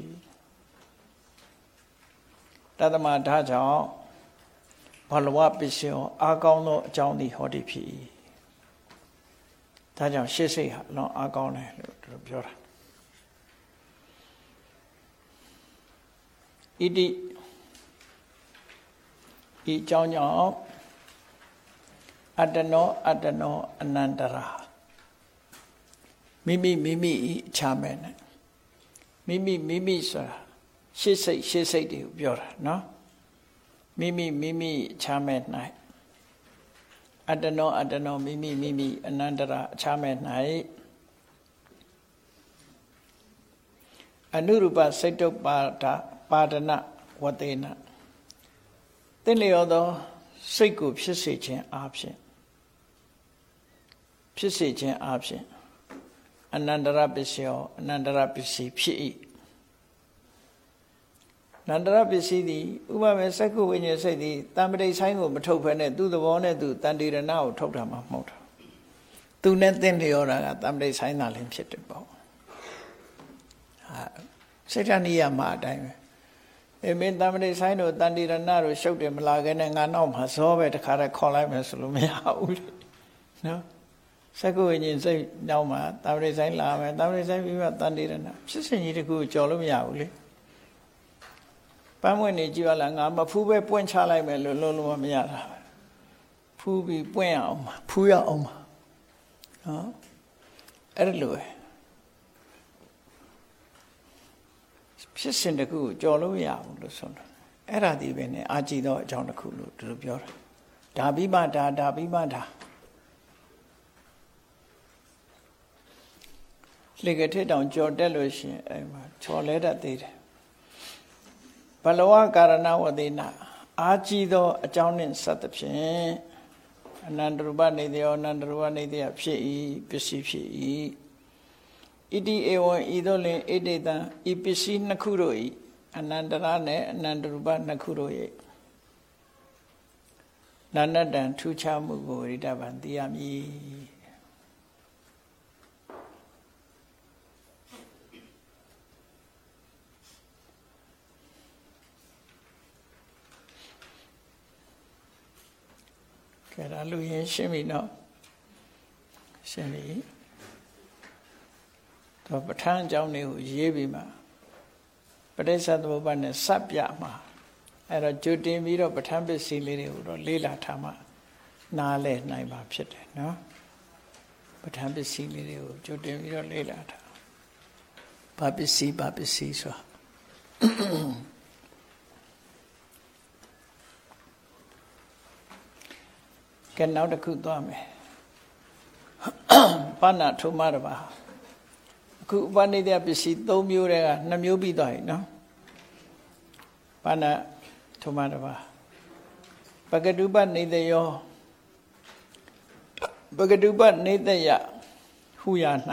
တသမဒါကြောင့်ဘလဝပစ္စယောအာကောင်းသောအကြောင်းသည်ဟောဒီဖြစ်၏ဒါကြောင့်ရှေ့စိတ်ဟာလောအာကောင်းတယ်လို့သူပြောတာဣတိဤအကြောင်းကြောင့်အတ္တနောအနန္တရာမိမိအခြားမဲ့နဲ့မိမိဆိုတာရှေ့စိတ်တွေကိုပြောတာနော်မိမိအခြားမဲ့၌အတ္တနောမိမိအနန္တရာအခြားမဲ့၌အနုရူပစိတ်တုပ္ပါဒနာဝတေနသင်လျောသောစိတ်ကိုဖြစ်စေခြင်းအားဖြင့်အနန္တရပစ္စယောအနန္တရပစ္စည်းဖြစ်၏နန္တရပစ္စည်းသည်ဥပမာစက္ကုဝိညာဉ်စိတ်သည်တမ္ပတိဆိုင်ကိုမထုတ်ဖဲနဲ့သူ့သဘောနဲ့သူတန်တိရဏကိုထုတ်တာမှမဟုတ်တာသူနဲ့သင်လျောတာကတမ္ပတိဆိုင်သာလင်းဖြစ်တယ်ပေါ့စိတ်ဓာတ်နိယမအတိုင်းပဲမင်းတမ္ပတိဆိုင်တို့တန်တိရဏတို့ရှုပ်တယ်မလာခဲနဲ့ငါနောက်မှာဇောပဲတခါတည်းခေါ်လိုက်မယ်ဆိုလို့မရဘူးနော်စက္ကုဝိညာဉ်စိတ်နောက်မှာတမ္ပတိဆိုင်လာမယ်တမ္ပတိဆိုင်ပြီးမှတန်တိရဏဖြစ်စဉ်ကြီးတခုကြော်လို့မရဘူးလေပန်းမွင့်နေကြည့်ရလားငါမဖူးပဲပွင့်ချလိုက်မယ်လို့လုံးလုံးမရတာဖူးပြီးပွင့်အောင်ဖူးရအောင်နော်အဲ့လိုပဲဖြစ်စဉ်တခုကိုကြော်လို့မရဘူးလို့ဆိုတော့အဲ့ဒါဒီပဲနဲ့အာကြည့်တော့အကြောင်းတစ်ခုလို့သူတို့ပြောတာဒါပြီးမှဒါလေကထက်တောင်ကြော်တက်လို့ရှိရင်အဲ့မှာချော်လဲတတ်သေးတယ်ဘလဝကာရဏဝတိနာအာကြည်သောအကြောင်းနှင့်ဆက်သဖြင့်အနန္တရူပနေတယောအနန္တရူပနေတယဖြစ်၏ပစ္စည်းဖြစ်၏ဣတိဧဝံဤသို့လင်ဣတိတံဤပစ္စည်းနှစ်ခုတို့၏အနန္တရနှင့်အနန္တရူပနှစ်ခုတို့၏နာနတံထူးခြားမှုကိုဣဒဗံသိရမည်ကဲဒါလူရင်းရှင်းပြီနော်ရှင်းပြီတော့ပဋ္ဌာန်းအကြောင်းတွေကိုရေးပြီးမှပဋိစ္စသမုပ္ပါဒ်နဲ့စပ်ပြမှာအဲ့တော့ကြိုတင်ပြီးတော့ပဋ္ဌာန်းပစ္စည်းလေးတွေကိုတော့လေ့လာထားမှနားလည်နိုင်မှာဖြစ်တယ်နော်ပဋ္ဌာန်းပစ္စည်းလေးတွေကိုကြိုတင်ပြီးတော့လေ့လာထားဘာပစ္စည်းဆိုကဲနောက်တစ်ခုသွားမယ်ပါဏထုမတပါအခုဥပနိဒေယပစ္စည်း၃မျိုးတည်းက2မျိုးပြီးသွားပြီနော်ပါဏထုမတပါပကတုပနေတယောပကတုပနေတယဟုရ၌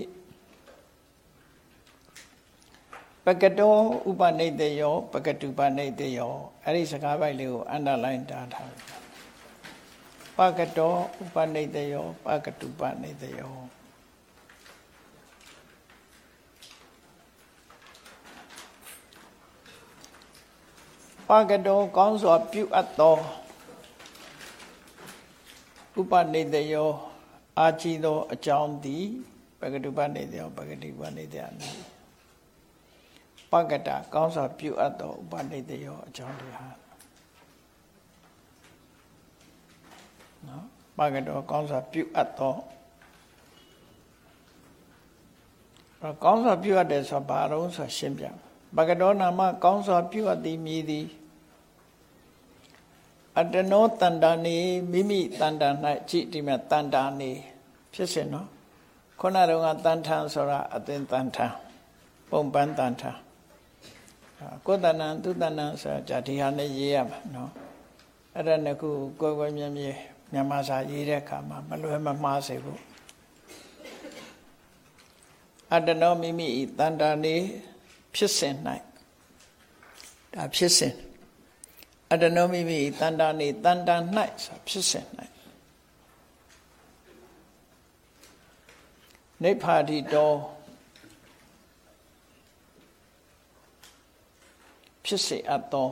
ပကတောဥပနေတယောပကတုပနေတယောအဲ့ဒီစကားပိုက်လေးကိုအန္တလိုင်းတားထားပကတောဥပနေတယောပကတုပနေတယောပကတောကောင်းစွာပြုအပ်သောဥပနေတယောအာကြည်သောအကြောင်းသည်ပကတုပနေတယောပကတိပနေတယနာပကတကောင်းစွာပြုအပ်သောဥပနေတယောအကြောင်းတွေဟာနော်ပကတောကောင်းစွာပြုအပ်သောကောင်းစွာပြုအပ်တယ်ဆိုဘာလို့ဆိုရှင်းပြပကတောနာမကောင်းစွာပြုအပ်သည်မြည်သည်အတနောတန္တာနေမိမိတန္တာ၌ကြည့်ဒီမှာတန္တာနေဖြစ်စဉ်နော်ခုနတုန်းကတန်ထံဆိုတာအသင်တန်ထံပုံပန်းတန်ထံကိုယ်တဏ္ဍာသူတဏ္ဍာဆိုတာဒီဟာနဲ့ရေးရမှာနော်အဲ့ဒါနဲ့ခုကိုယ်မြဲမြန်မာစာရေးတဲ့အခါမှာမလွဲမမှားစေဘူးအတနောမိမိတန္တာနေဖြစ်စဉ်၌ဒါဖြစ်စဉ်အတနောမိမိတန္တာနေတန္တာ၌ဆိုဖြစ်စဉ်၌နိဗ္ဗာတိတောဖြစ်စေအပ်သော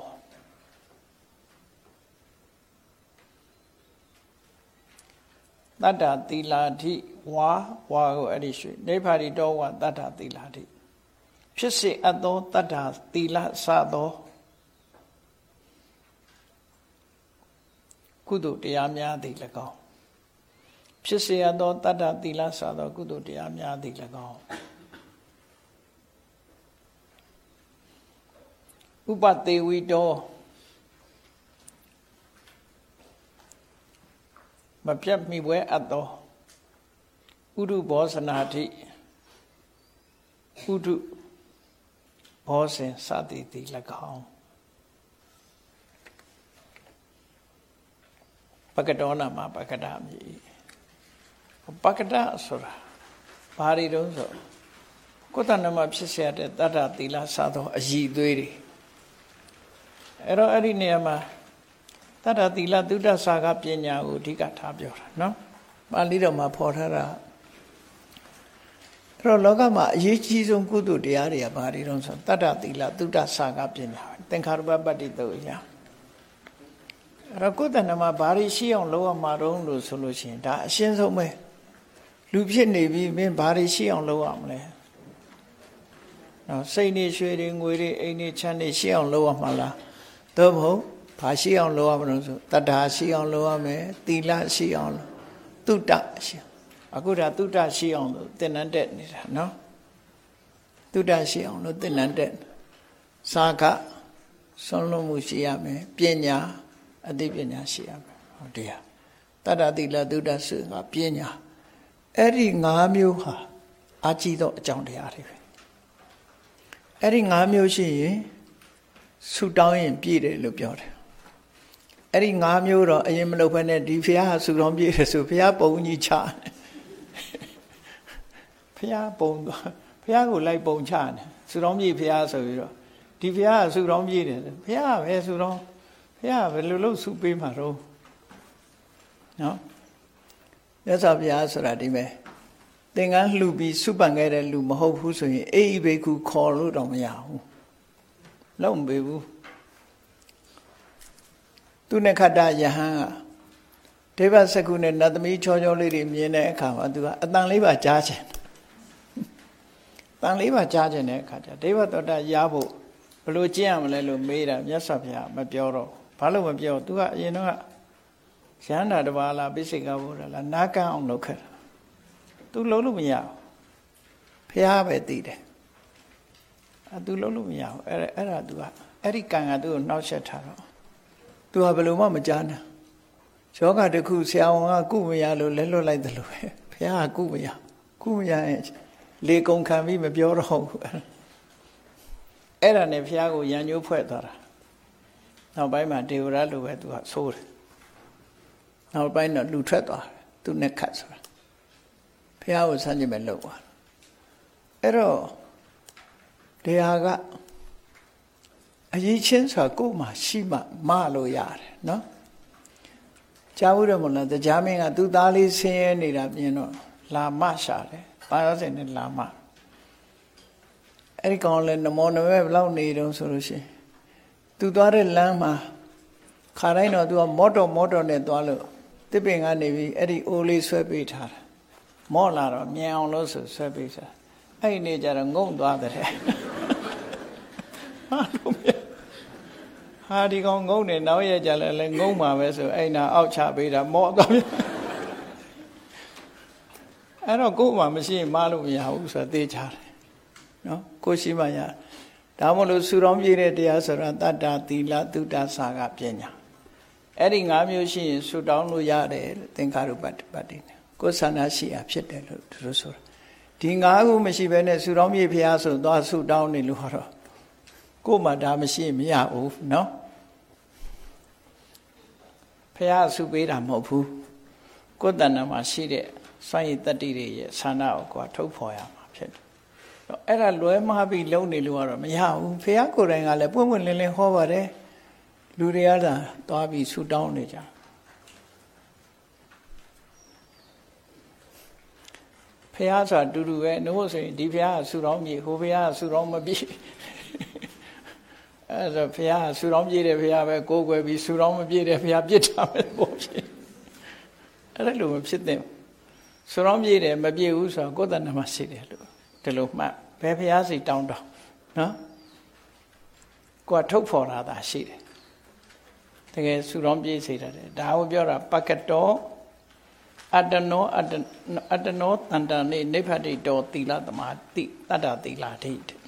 တတ္တသီလာတိဝါကိုအဲ့ဒီရွှေနိဗ္ဗာတိတောဝါတတ္တသီလာတိဖြစ်စေအပ်သောတတ္တသီလစသောကုသိုလ်တရားများသည်၎င်းဖြစ်စေအပ်သောတတ္တသီလစသောကုသိုလ်တရားများသည်၎င်းဥပသေဝီတောမပြတ်မိပွဲအပ်သောဥဒုဘောဇနာတိဥဒုဘောဇင်စသည်သည်၎င်းပကတောနာမှာပကတမြည်ပကတဆိုတာဘာတွေတုံးဆိုကိုယ်တဏ္ဍမှာဖြစ်เสียတဲ့တတ္တသီလစသောအည်သွေးတွေအဲ့တော့အဲ့ဒီနေရာမှာတတ္တသီလသုဒ္ဓစာကပညာကိုအဓိကထားပြောတာနော်ပါဠိတော်မှာဖော်ထားတာအဲ့တော့လောကမှာအရေးကြီးဆုံးကုသိုလ်တရားတွေကဘာတွေတုံးဆိုတတ္တသီလသုဒ္ဓစာကပညာသင်္ခါရပပတ္တိတုတ်ညာအဲ့တော့ကိုယ်တဏ္ဍမှာဘာတွေရှိအောင်လုပ်ရမှာတုံးလို့ဆိုလို့ရှိရင်ဒါအရှင်းဆုံးပဲလူဖြစ်နေပြီမင်းဘာတွေရှိအောင်လုပ်ရမလဲနော်စိတ်နေရွှေတွေငွေတွေအိမ်တွေချမ်းတွေရှိအောင်လုပ်ရမှာလားသို့မဟုတ်ဘာရှိအောင်လုပ်ရမလို့ဆိုတတ္တာရှိအောင်လုပ်ရမယ်သီလရှိအောင်သုတ္တရှိအခုဒါသုတ္တရှိအောင်လို့သင်္นานတက်နေတာနော်သုတ္တရှိအောင်လို့သင်္นานတက်စာကဆုံးလုံးမှုရှိရမယ်ပညာအသိပညာရှိရမယ်ဟုတ်တရားတတ္တသီလသုတ္တစုကပညာအဲ့ဒီ၅မျိုးဟာအာကြည့်တော့အကြောင်းတရားတွေပဲအဲ့ဒီ၅မျိုးရှိရင်ဆူတောင်းရင်ပြည့်တယ်လို့ပြောတယ်အဲ့ဒီ၅မျိုးတော့အရင်မလုပ်ဘဲနဲ့ဒီဖះဆူတောင်းပြည့်တယ်ဆိုဖះပုံကြီးချဖះပုံဖះကိုလိုက်ပုံချတယ်ဆူတောင်းပြည့်ဖះဆိုပြီးတော့ဒီဖះကဆူတောင်းပြည့်တယ်ဖះပဲဆူတောင်းဖះဘယ်လိုလုပ်ဆူပေးမှာတော့နော်မြတ်စွာဘုရားဆိုတာဒီမဲ့သင်္ကန်းလှူပြီးစုပန်ခဲ့တဲ့လူမဟုတ်ဘူးဆိုရင်အေးဘိက္ခုခေါ်လို့တော့မရဘူးလုံးမပေးဘူးသူနဲ့ခတ္တယဟန်ကဒေဝစကုနဲ့နတ်သမီးချောချောလေးတွေမြင်တဲ့အခါမှာသူကအတန်လေးပါကြားချင်တန်လေးပါကြားချင်တဲ့အခါကျဒေဝတောတရဖို့ဘယ်လိုကျင့်ရမလဲလို့မေးတာမြတ်စွာဘုရားမပြောတော့ဘာလို့မပြောသူကအရင်တော့ရဟန္တာတပါးလားပိစိကဘုရားလားနာကန်းအောင်လုပ်ခဲ့တာသူလုံးလို့မရဘူးဘုရားပဲသိတယ်သူလုံးလို့မရဘူးအဲ့ဒါသူကအဲ့ဒီကံကသူ့ကိုနှောက်ယှက်ထားတော့သူကဘယ်လိုမှမကြားနိုင်ယောဂတစ်ခုဆရာဝန်ကကုမရလို့လဲလွတ်လိုက်တယ်လို့ပဲဘုရားကကုမရရင်လေကုန်ခံပြီးမပြောတော့ဘူးအဲ့ဒါနဲ့ဘုရားကိုရံညိုးဖွဲ့သွားတာနောက်ပိုင်းမှာဒေဝရလိုပဲသူကဆိုးတယ်နောက်ပိုင်းတော့လူထွက်သွားတယ်သူနဲ့ခတ်ဆိုတာဘုရားကိုဆန့်ကျင်မဲ့လုပ်သွားအဲ့တော့ဒီဟာကအရေးချင်းဆိုတာကိုယ်မှရှိမှမလို့ရတယ်နော်ကြားဘူးတယ်မလားတရားမင်းကသူ့သားလေးဆင်းရဲနေတာမြင်တော့လာမရှာတယ်ပါရစင်နဲ့လာမအဲ့ဒီကောင်လည်းနမောနမဲဘလောက်နေတုံးဆိုလို့ရှိရင်သူသွားတဲ့လမ်းမှာခါတိုင်းတော့သူကမော့တော်နဲ့သွားလို့တစ်ပင်ကနေပြီးအဲ့ဒီအိုးလေးဆွဲပေးထားတာမော့လာတော့မြင်အောင်လို့ဆိုဆွဲပေးတာအဲ့ဒီနေ့ကျတော့ငုံသွားတယ်ဟာဒီကောင်ငုံနေနောက်ရကြလဲငုံမှာပဲဆိုအဲ့နာအောက်ချပေးတာမော့သွားပြီအဲ့တော့ကိုယ်မှမရှိရင်မလို့မရဘူးဆိုတာသိချတယ်နော်ကိုရှိမှရဒါမှမဟုတ်ဆူတောင်းပြည့်တဲ့တရားဆိုတာတတ္တာသီလသုဒ္ဓဆာကပညာအဲ့ဒီ၅မျိုးရှိရင်ဆူတောင်းလို့ရတယ်သင်္ခါရုပ္ပတ္တိနဲ့ကိုယ်ဆန္ဒရှိတာဖြစ်တယ်လို့သူတို့ဆိုတာဒီ၅ခုမရှိဘဲနဲ့ဆူတောင်းပြည့်ဖျားဆိုသွားဆူတောင်းနေလို့တော့ကိုယ်မှဒါမရှိရင်မရဘူးနော်ဖျားဆူပေးတာမဟုတ်ဘူးကိုယ်တဏ္ဍာမှာရှိတဲ့စွန့်ရည်တတ္တိတွေရဲ့ဆန္ဒကိုကိုယ်ထုတ်ဖော်ရမှာဖြစ်တယ်အဲ့ဒါလွဲမှားပြီးလုံးနေလို့ကတော့မရဘူးဖះကိုယ်တိုင်ကလည်းပွင့်ပွင့်လင်းလင်းဟောပါတယ်လူတွေကသာသွားပြီးဆူတောင်းနေကြဖះဆိုတာတူတူပဲနှုတ်ဆိုရင်ဒီဖះကဆူတောင်းမြေဟိုဖះကဆူတောင်းမပြေအဲ့ဒါဖះကဆူတောင်းပြေတဲ့ဖះပဲကိုယ်ွယ်ပြီးဆူတောင်းမပြေတဲ့ဖះပြစ်တာပဲပေါ့ဖြစ်အဲ့ဒါလိုမဖြစ်သင့်ဆူတောင်းပြေတယ်မပြေဘူးဆိုတော့ကိုယ်တဏ္ဍာမှာရှိတယ်လို့ဒီလိုမှတ်ဘယ်ဖျားစီတောင်းတော့နော်ကိုယ်ထုတ်ဖော်တာသာရှိတယ်တကယ်ဆူတောင်းပြေးစေတယ်ဒါကိုပြောတာပကတောအတ္တနောတန္တနေနိဗ္ဗတိတောသီလသမာတိတတ္တသီလဒိဋ္ဌိ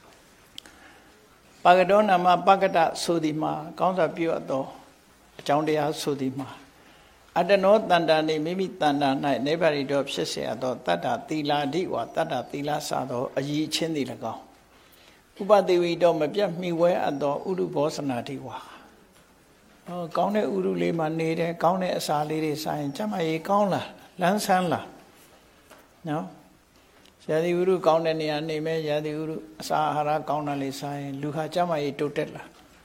ပကတောနာမပကတဆိုသည်မှာကောင်းစွာပြုအပ်သောအကြောင်းတရားဆိုသည်မှာအတ္တနောတန္တနေမိမိတန္တာ၌နိဗ္ဗာန်တော်ဖြစ်เสียသောတတ္တသီလာဓိဝါတတ္တသီလစသောအည်ချင်းသည်၎င်းဥပတိဝိတော်မပြတ်မှီဝဲအပ်သောဥရုဘောဇနာဓိဝါကောင်းတဲ့ဥရုလေးမှာနေတယ်ကောင်းတဲ့အစာလေးတွေစားရင်ကျမကြီးကောင်းလားလန်းဆန်းလားနော်ရာသီဥတုကောင်းတဲ့နေရာနေမယ်ရာသီဥတုအစာအာဟာရကောင်းတာလေးစားရင်လူဟာကျမကြီးတိုးတက်လား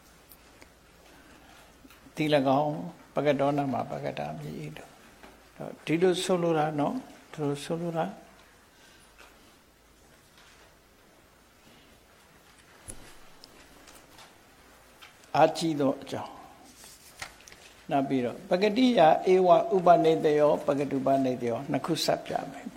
ဒီ၎င်းပကတောနာမှာပကတာမြည်တော့ဒီလိုဆိုလိုတာနော်ဒီလိုဆိုလိုတာအာကြည့်တော့အကြောင်းနောက်ပြီးတော့ပကတိယဧဝဥပနိတယောပကတုပနိတယောနှစ်ခုဆက်ပြမယ်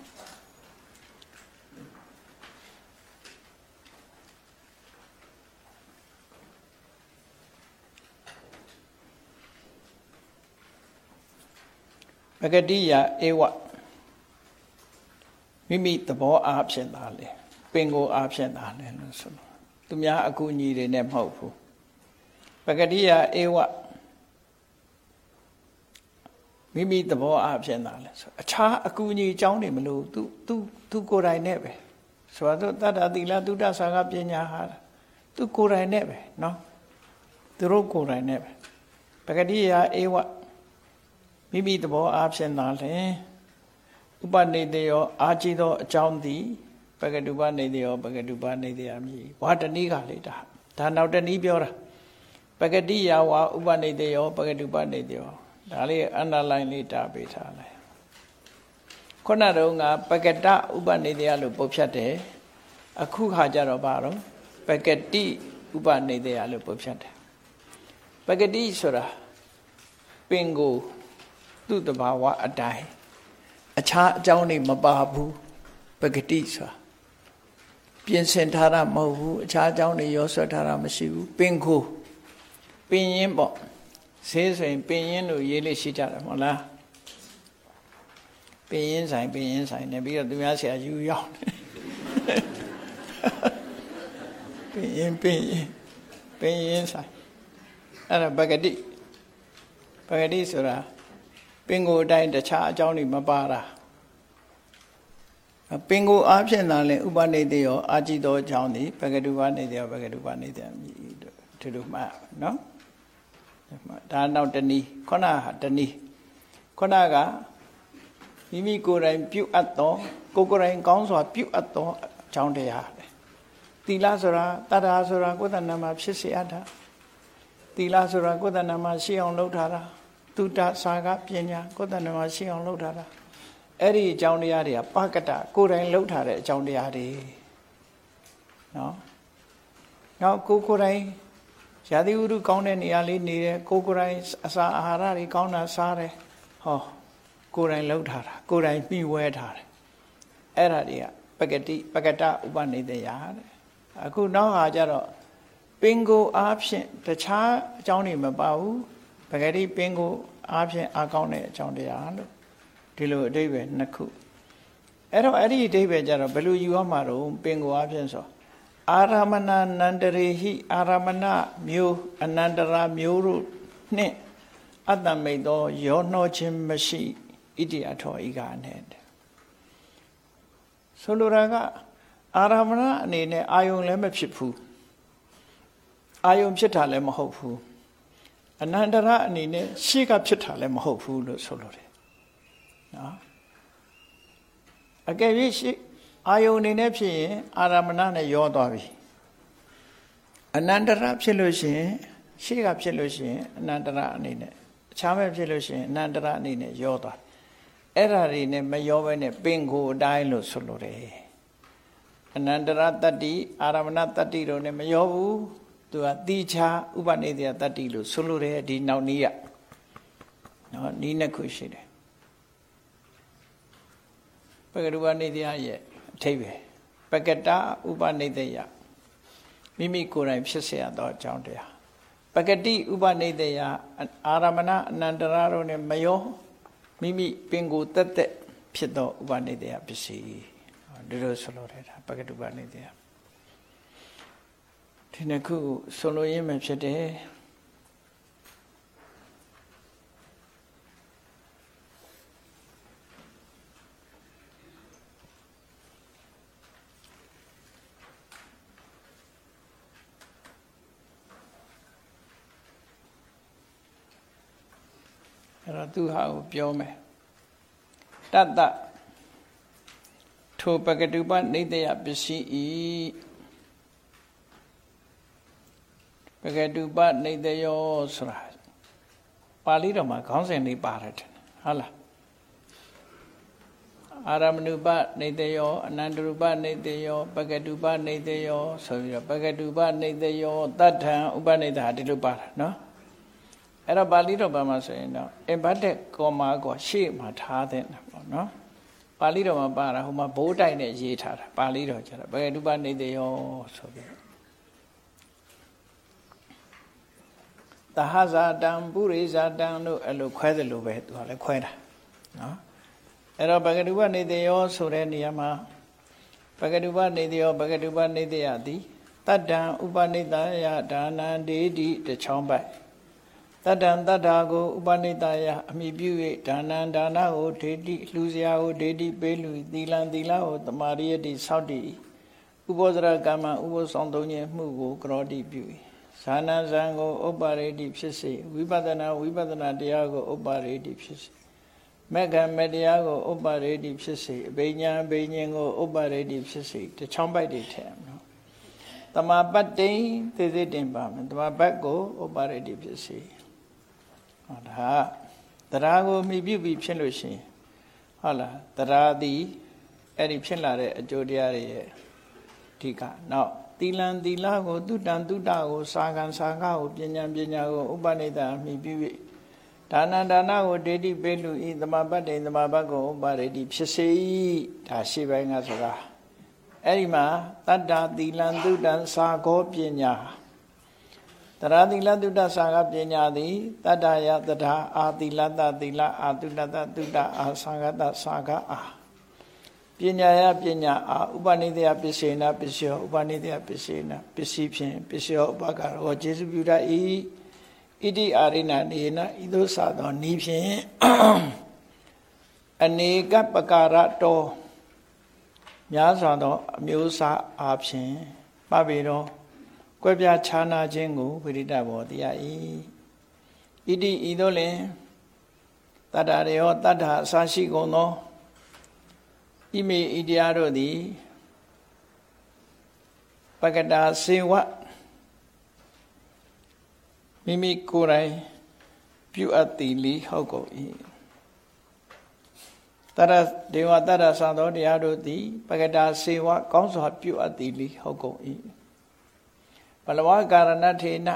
ပဂတိယဧဝမိမိသဘောအားဖြင့်သာလေပင်ကိုအားဖြင့်သာလေလို့ဆိုလို့သူများအကူအညီတွေနဲ့မဟုတ်ဘူးပဂတိယဧဝမိမိသဘောအားဖြင့်သာလေဆိုအခြားအကူအညီအကြောင်းတွေမလို့သူကိုယ်တိုင်နဲ့ပဲဆိုတော့တတ္တသီလသုဒ္ဓဆာကပညာဟာသူကိုယ်တိုင်နဲ့ပဲเนาะသူတို့ကိုယ်တိုင်နဲ့ပဲပဂတိယဧဝမိမိသဘောအားဖြင့်သာလျှင်ဥပနိတယောအာကြည့်သောအကြောင်းသည်ပကတုပနိတယောပကတုပနိတယမြည်ဝါတဏိကလေဒါနောက်တဏိပြောတာပကတိယဝါဥပနိတယောပကတုပနိတယောဒါလေးအန္တလိုင်းလေးတာပေးထားလိုက်ခုနတုန်းကပကတဥပနိတယလို့ပုတ်ဖြတ်တယ်အခုခါကြတော့ဘာတော့ပကတိဥပနိတယလို့ပုတ်ဖြတ်တယ်ပကတိဆိုတာပင်ကိုသူ့တဘာဝအတိုင်းအခြားအကြောင်းတွေမပါဘူးပဂတိဆိုတာပြင်ဆင်ထားတာမဟုတ်ဘူးအခြားအကြောင်းတွေရောဆွဲထားတာမရှိဘူးပင်ကိုပင်ရင်ပေါ့ဈေးဆိုရင်ပင်ရင်လို့ရေးလေးရှိကြတယ်မဟုတ်လားပင်ရင်ဆိုင်နေပြီးတော့သူများဆရာယူရောက်ပင်ရင်ဆိုင်အဲ့ဒါပဂတိဆိုတာပင်ကိုအတိုင်းတခြားအကြောင်းတွေမပါတာပင်ကိုအားဖြင့်သာလဲဥပနိတယောအာကြည့်သောအကြောင်းသည်ပကတုပနိတယောပကတုပနိတယမြည်ထူးမှတ်နော်ဒါနောက်တနည်းခုနဟာတနည်းခုနကမိမိကိုယ်တိုင်ပြုအပ်သောကိုယ်တိုင်ကောင်းစွာပြုအပ်သောအကြောင်းတရားပဲသီလဆိုတာတတ္ထာဆိုတာကိုယ်တဏ္ဍာမှာဖြစ်စေအပ်တာသီလဆိုတာကိုယ်တဏ္ဍာမှာရှိအောင်လုပ်ထားတာတုဒ္ဒစာကပညာကိုယ်တဏ္ဍာမှာရှိအောင်လုပ်ထားတာအဲ့ဒီအကြောင်းတရားတွေကပကတကိုယ်တိုင်လုပ်ထားတဲ့အကြောင်းတရားတွေနော်နောက်ကိုယ်တိုင်ရာသီဥတုကောင်းတဲ့နေရာလေးနေတယ်ကိုယ်တိုင်အစာအာဟာရတွေကောင်းတာစားတယ်ဟောကိုယ်တိုင်လှုပ်ထားတာကိုယ်တိုင်ပြီးဝဲထားတယ်အဲ့ဒါတွေကပကတဥပနိဒေယတဲ့အခုနောက်ဟာကျတော့ပင်ကိုအားဖြင့်တခြားအကြောင်းတွေမပါဘူးပကတိပင်ကိုအားဖြင့်အားကောင်းတဲ့အကြောင်းတရားလို့ဒီလိုအဓိပ္ပာယ်နှစ်ခုအဲ့တော့အဲ့ဒီအဓိပ္ပာယ်ကျတော့ဘယ်လိုယူရမှာတော့ပင်ကိုအားဖြင့်ဆိုအာရမဏနန္တရေဟိအာရမဏမျိုးအနန္တရာမျိုးတို့နှင့်အတ္တမိတ်သောရောနှောခြင်းမရှိဣတိအထောဤကနဲ့ဆိုလိုတာကအာရမဏအနေနဲ့အာယုံလည်းမဖြစ်ဘူးအာယုံဖြစ်တာလည်းမဟုတ်ဘူးအနန္တရအနေနဲ့ရှေ့ကဖြစ်တာလည်းမဟုတ်ဘူးလို့ဆိုလိုတယ်နော်အကယ်၍ရှေ့အာယုံအနေနဲ့ဖြစ်ရင်အာရမဏနဲ့ရောသွားပြီအနန္တရဖြစ်လို့ရှိရင်ရှေ့ကဖြစ်လို့ရှိရင်အနန္တရအနေနဲ့အခြားမဲ့ဖြစ်လို့ရှိရင်အနန္တရအနေနဲ့ရောသွားအဲ့ဒါတွေနဲ့မရောဘဲနဲ့ပင်ကိုအတိုင်းလို့ဆိုလိုတယ်အနန္တရတတ္တိအာရမဏတတ္တိတို့နဲ့မရောဘူးသူကတိချာဥပနိဒေယတတ္တိလို့ဆိုလိုတယ်ဒီနောက်နည်းကနော်နည်းနှစ်ခုရှိတယ်ပကတုပနိဒေယရဲ့အထိပ္ပယ်ပကတဥပနိဒေယမိမိကိုယ်တိုင်ဖြစ်เสียသောအကြောင်းတရားပကတိဥပနိဒေယအာရမဏအနန္တရတို့နဲ့မရောမိမိပင်ကိုတက်တက်ဖြစ်သောဥပနိဒေယပစ္စည်းဒီလိုဆိုလိုတယ်ဒါပကတုပနိဒေယဒီနှစ်ခုဆိုလိုရင်းမှဖြစ်တယ်အဲ့တော့သူဟာကိုပြောမယ်တတ္တထိုပကတုပနိဒေယပစ္စည်းဤပကတုပနိဒေယောဆိုတာပါဠိတော်မှာခေါင်းစဉ်လေးပါတယ်ဟုတ်လားအာရမဏုပနိဒေယောအနန္တရူပနိဒေယောပကတုပနိဒေယောဆိုပြီးတော့ပကတုပနိဒေယောတတ္ထံဥပနိဒေဟာဒီလိုပါတာနော်အဲ့တော့ပါဠိတော်ဘာမှာဆိုရင်တော့အင်ဘတ်တဲ့ကောမာကိုရှေ့မှာထားတဲ့ပေါ့နော်ပါဠိတော်မှာပါတာဟိုမှာဘိုးတိုက်နဲ့ရေးထားတာပါဠိတော်ကျတော့ပကတုပနိဒေယောဆိုပြီးသဟဇာတံပုရိဇာတံလို့အဲ့လိုခွဲတယ်လို့ပဲသူကလည်းခွဲတာနော်အဲ့တော့ပကတုပနိဒေယောဆိုတဲ့နေရာမှာပကတုပနိဒေယောပကတုပနိဒေယသည်တတ္တံဥပနိဒယဒါနံဒေတိတချောင်းပိုက်တတ္တံတတ္တာကိုဥပနိဒယအမိပြု၍ဒါနံဒါနကိုဒေတိလှူစရာကိုဒေတိပေးလူသီလံသီလကိုတမာရိယတိဆောက်တည်ဥပောဇရကမ္မဥပောဆောင်သုံးခြင်းမှုကိုကရောတိပြု၏ဇာနံဇံကိုဥပ္ပါရိတိဖြစ်စေဝိပဿနာတရားကိုဥပ္ပါရိတိဖြစ်စေမေဃမေတရားကိုဥပ္ပါရိတိဖြစ်စေအဘိညာအဘိညာဉ်ကိုဥပ္ပါရိတိဖြစ်စေတချောင်းပိုက်တွေထည့်နော်တမပတ်တိသေသေးတင်ပါမယ်တမပတ်ကိုဥပ္ပါရိတိဖြစ်စေဟောဒါတရားကိုမိပြုပြီးဖြစ်လို့ရှိရင်ဟုတ်လားတရားသည်အဲ့ဒီဖြစ်လာတဲ့အကျိုးတရားတွေရဲ့အဓိကနောက်သီလံသီလကိုတုတ္တံတုတ္တကိုစာကံစာကကိုပညာကိုဥပနိဒာမိပြု၍ဒါနဒါနကိုဒေတိပေးလူဤသမဘတ်တိသမဘတ်ကိုဥပရိတိဖြစ်စေ၏ဒါရှေ့ပိုင်းကဆိုတာအဲ့ဒီမှာတတ္တသီလံတုတ္တံစာကောပညာတရားသီလတုတ္တစာကပညာသည်တတ္တယတထာအာသီလတသီလအာတုတ္တတုတ္တအာစာကတစာကအာပညာယပညာအာဥပနိဒေယပစ္စေနပစ္စယောဥပနိဒေယပစ္စေနပစ္စည်းဖြင့်ပစ္စယောဥပကာရောကျေစုပြုတတ်၏ဣတိအာရိဏနေနဤသို့စသောဤဖြင့်အနေကပကာရတောများစွာသောအမျိုးအစားအားဖြင့်ပပေတော်ကွဲပြားခြားနာခြင်းကိုဝိရိတဘောတရား၏ဣတိဤသို့လင်တတ္တရေယောတတ္ထအစရှိကုန်သောဣမေဣတရားတို့သည်ပကတာစေဝမိမိကိုယ်တိုင်ပြုအပ်သည်လီဟုတ်ကုန်၏တရဒေဝတရသံသောတရားတို့သည်ပကတာစေဝကောင်းစွာပြုအပ်သည်လီဟုတ်ကုန်၏ဘလဝကာရဏထေန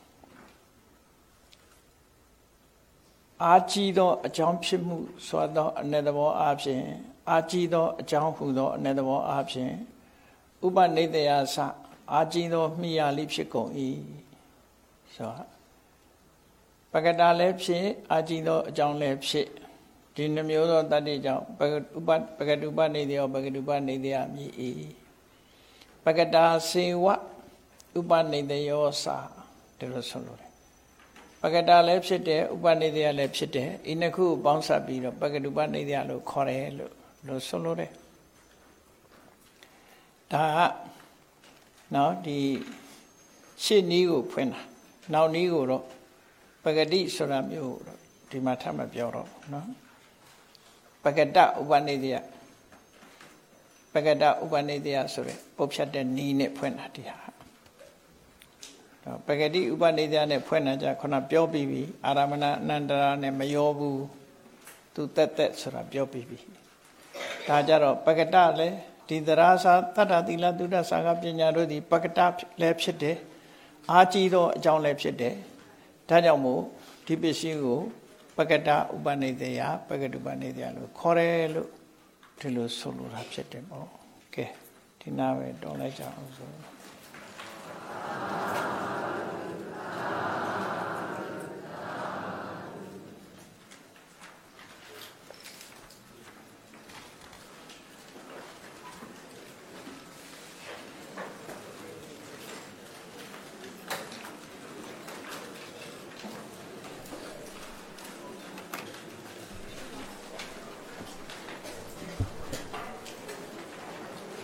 အာကြီးသောအကြောင်းဖြစ်မှုဆိုသောအ내သဘောအားဖြင့်အာကြီးသောအကြောင်းဟူသောအ내သဘောအားဖြင့်ဥပနိဒေယသအာကြီးသောမိယာလိဖြစ်ကုန်၏ဆိုပကတာလည်းဖြစ်အာကြီးသောအကြောင်းလည်းဖြစ်ဒီနှမျိုးသောတတ္တိကြောင့်ပကတုပနိဒေယောပကတုပနိဒေယမြည်၏ပကတာစေဝဥပနိဒေယောသဒီလိုဆိုလို့ပကတာလည်းဖြစ်တယ်ဥပနိဒေယလည်းဖြစ်တယ်ဤနှစ်ခုပေါင်းစပ်ပြီးတော့ပကတုပနိဒေယလို့ခေါ်တယ်လို့ဆိုလို့တယ်ဒါကနော်ဒီရှေ့နီးကိုဖွင့်တာနောက်နီးကိုတော့ပကတိဆိုတာမျိုးတော့ဒီမှာထပ်မပြောတော့ဘူးနော်ပကတဥပနိဒေယပကတဥပနိဒေယဆိုရယ်ပုတ်ဖြတ်တဲ့နီးနဲ့ဖွင့်တာဒီဟာပကတိဥပနိဒေယနဲ့ဖွင့်တာကြခုနပြောပြီးပြီအာရမဏအနန္တရာနဲ့မရောဘူးသူတက်ဆိုတာပြောပြီးပြီဒါကြတော့ပကတလည်းဒီသရာစာတတ္တသီလသုဒ္ဓစာကပညာတို့သည်ပကတလည်းဖြစ်တယ်အာကြီးသောအကြောင်းလည်းဖြစ်တယ်ဒါကြောင့်မို့ဒီပစ္စည်းကိုပကတဥပနိဒေယပကတုပနိဒေယလို့ခေါ်တယ်လို့ဒီလိုဆိုလိုတာဖြစ်တယ်ပေါ့ကဲဒီနာပဲတော်လိုက်ကြအောင်ဆို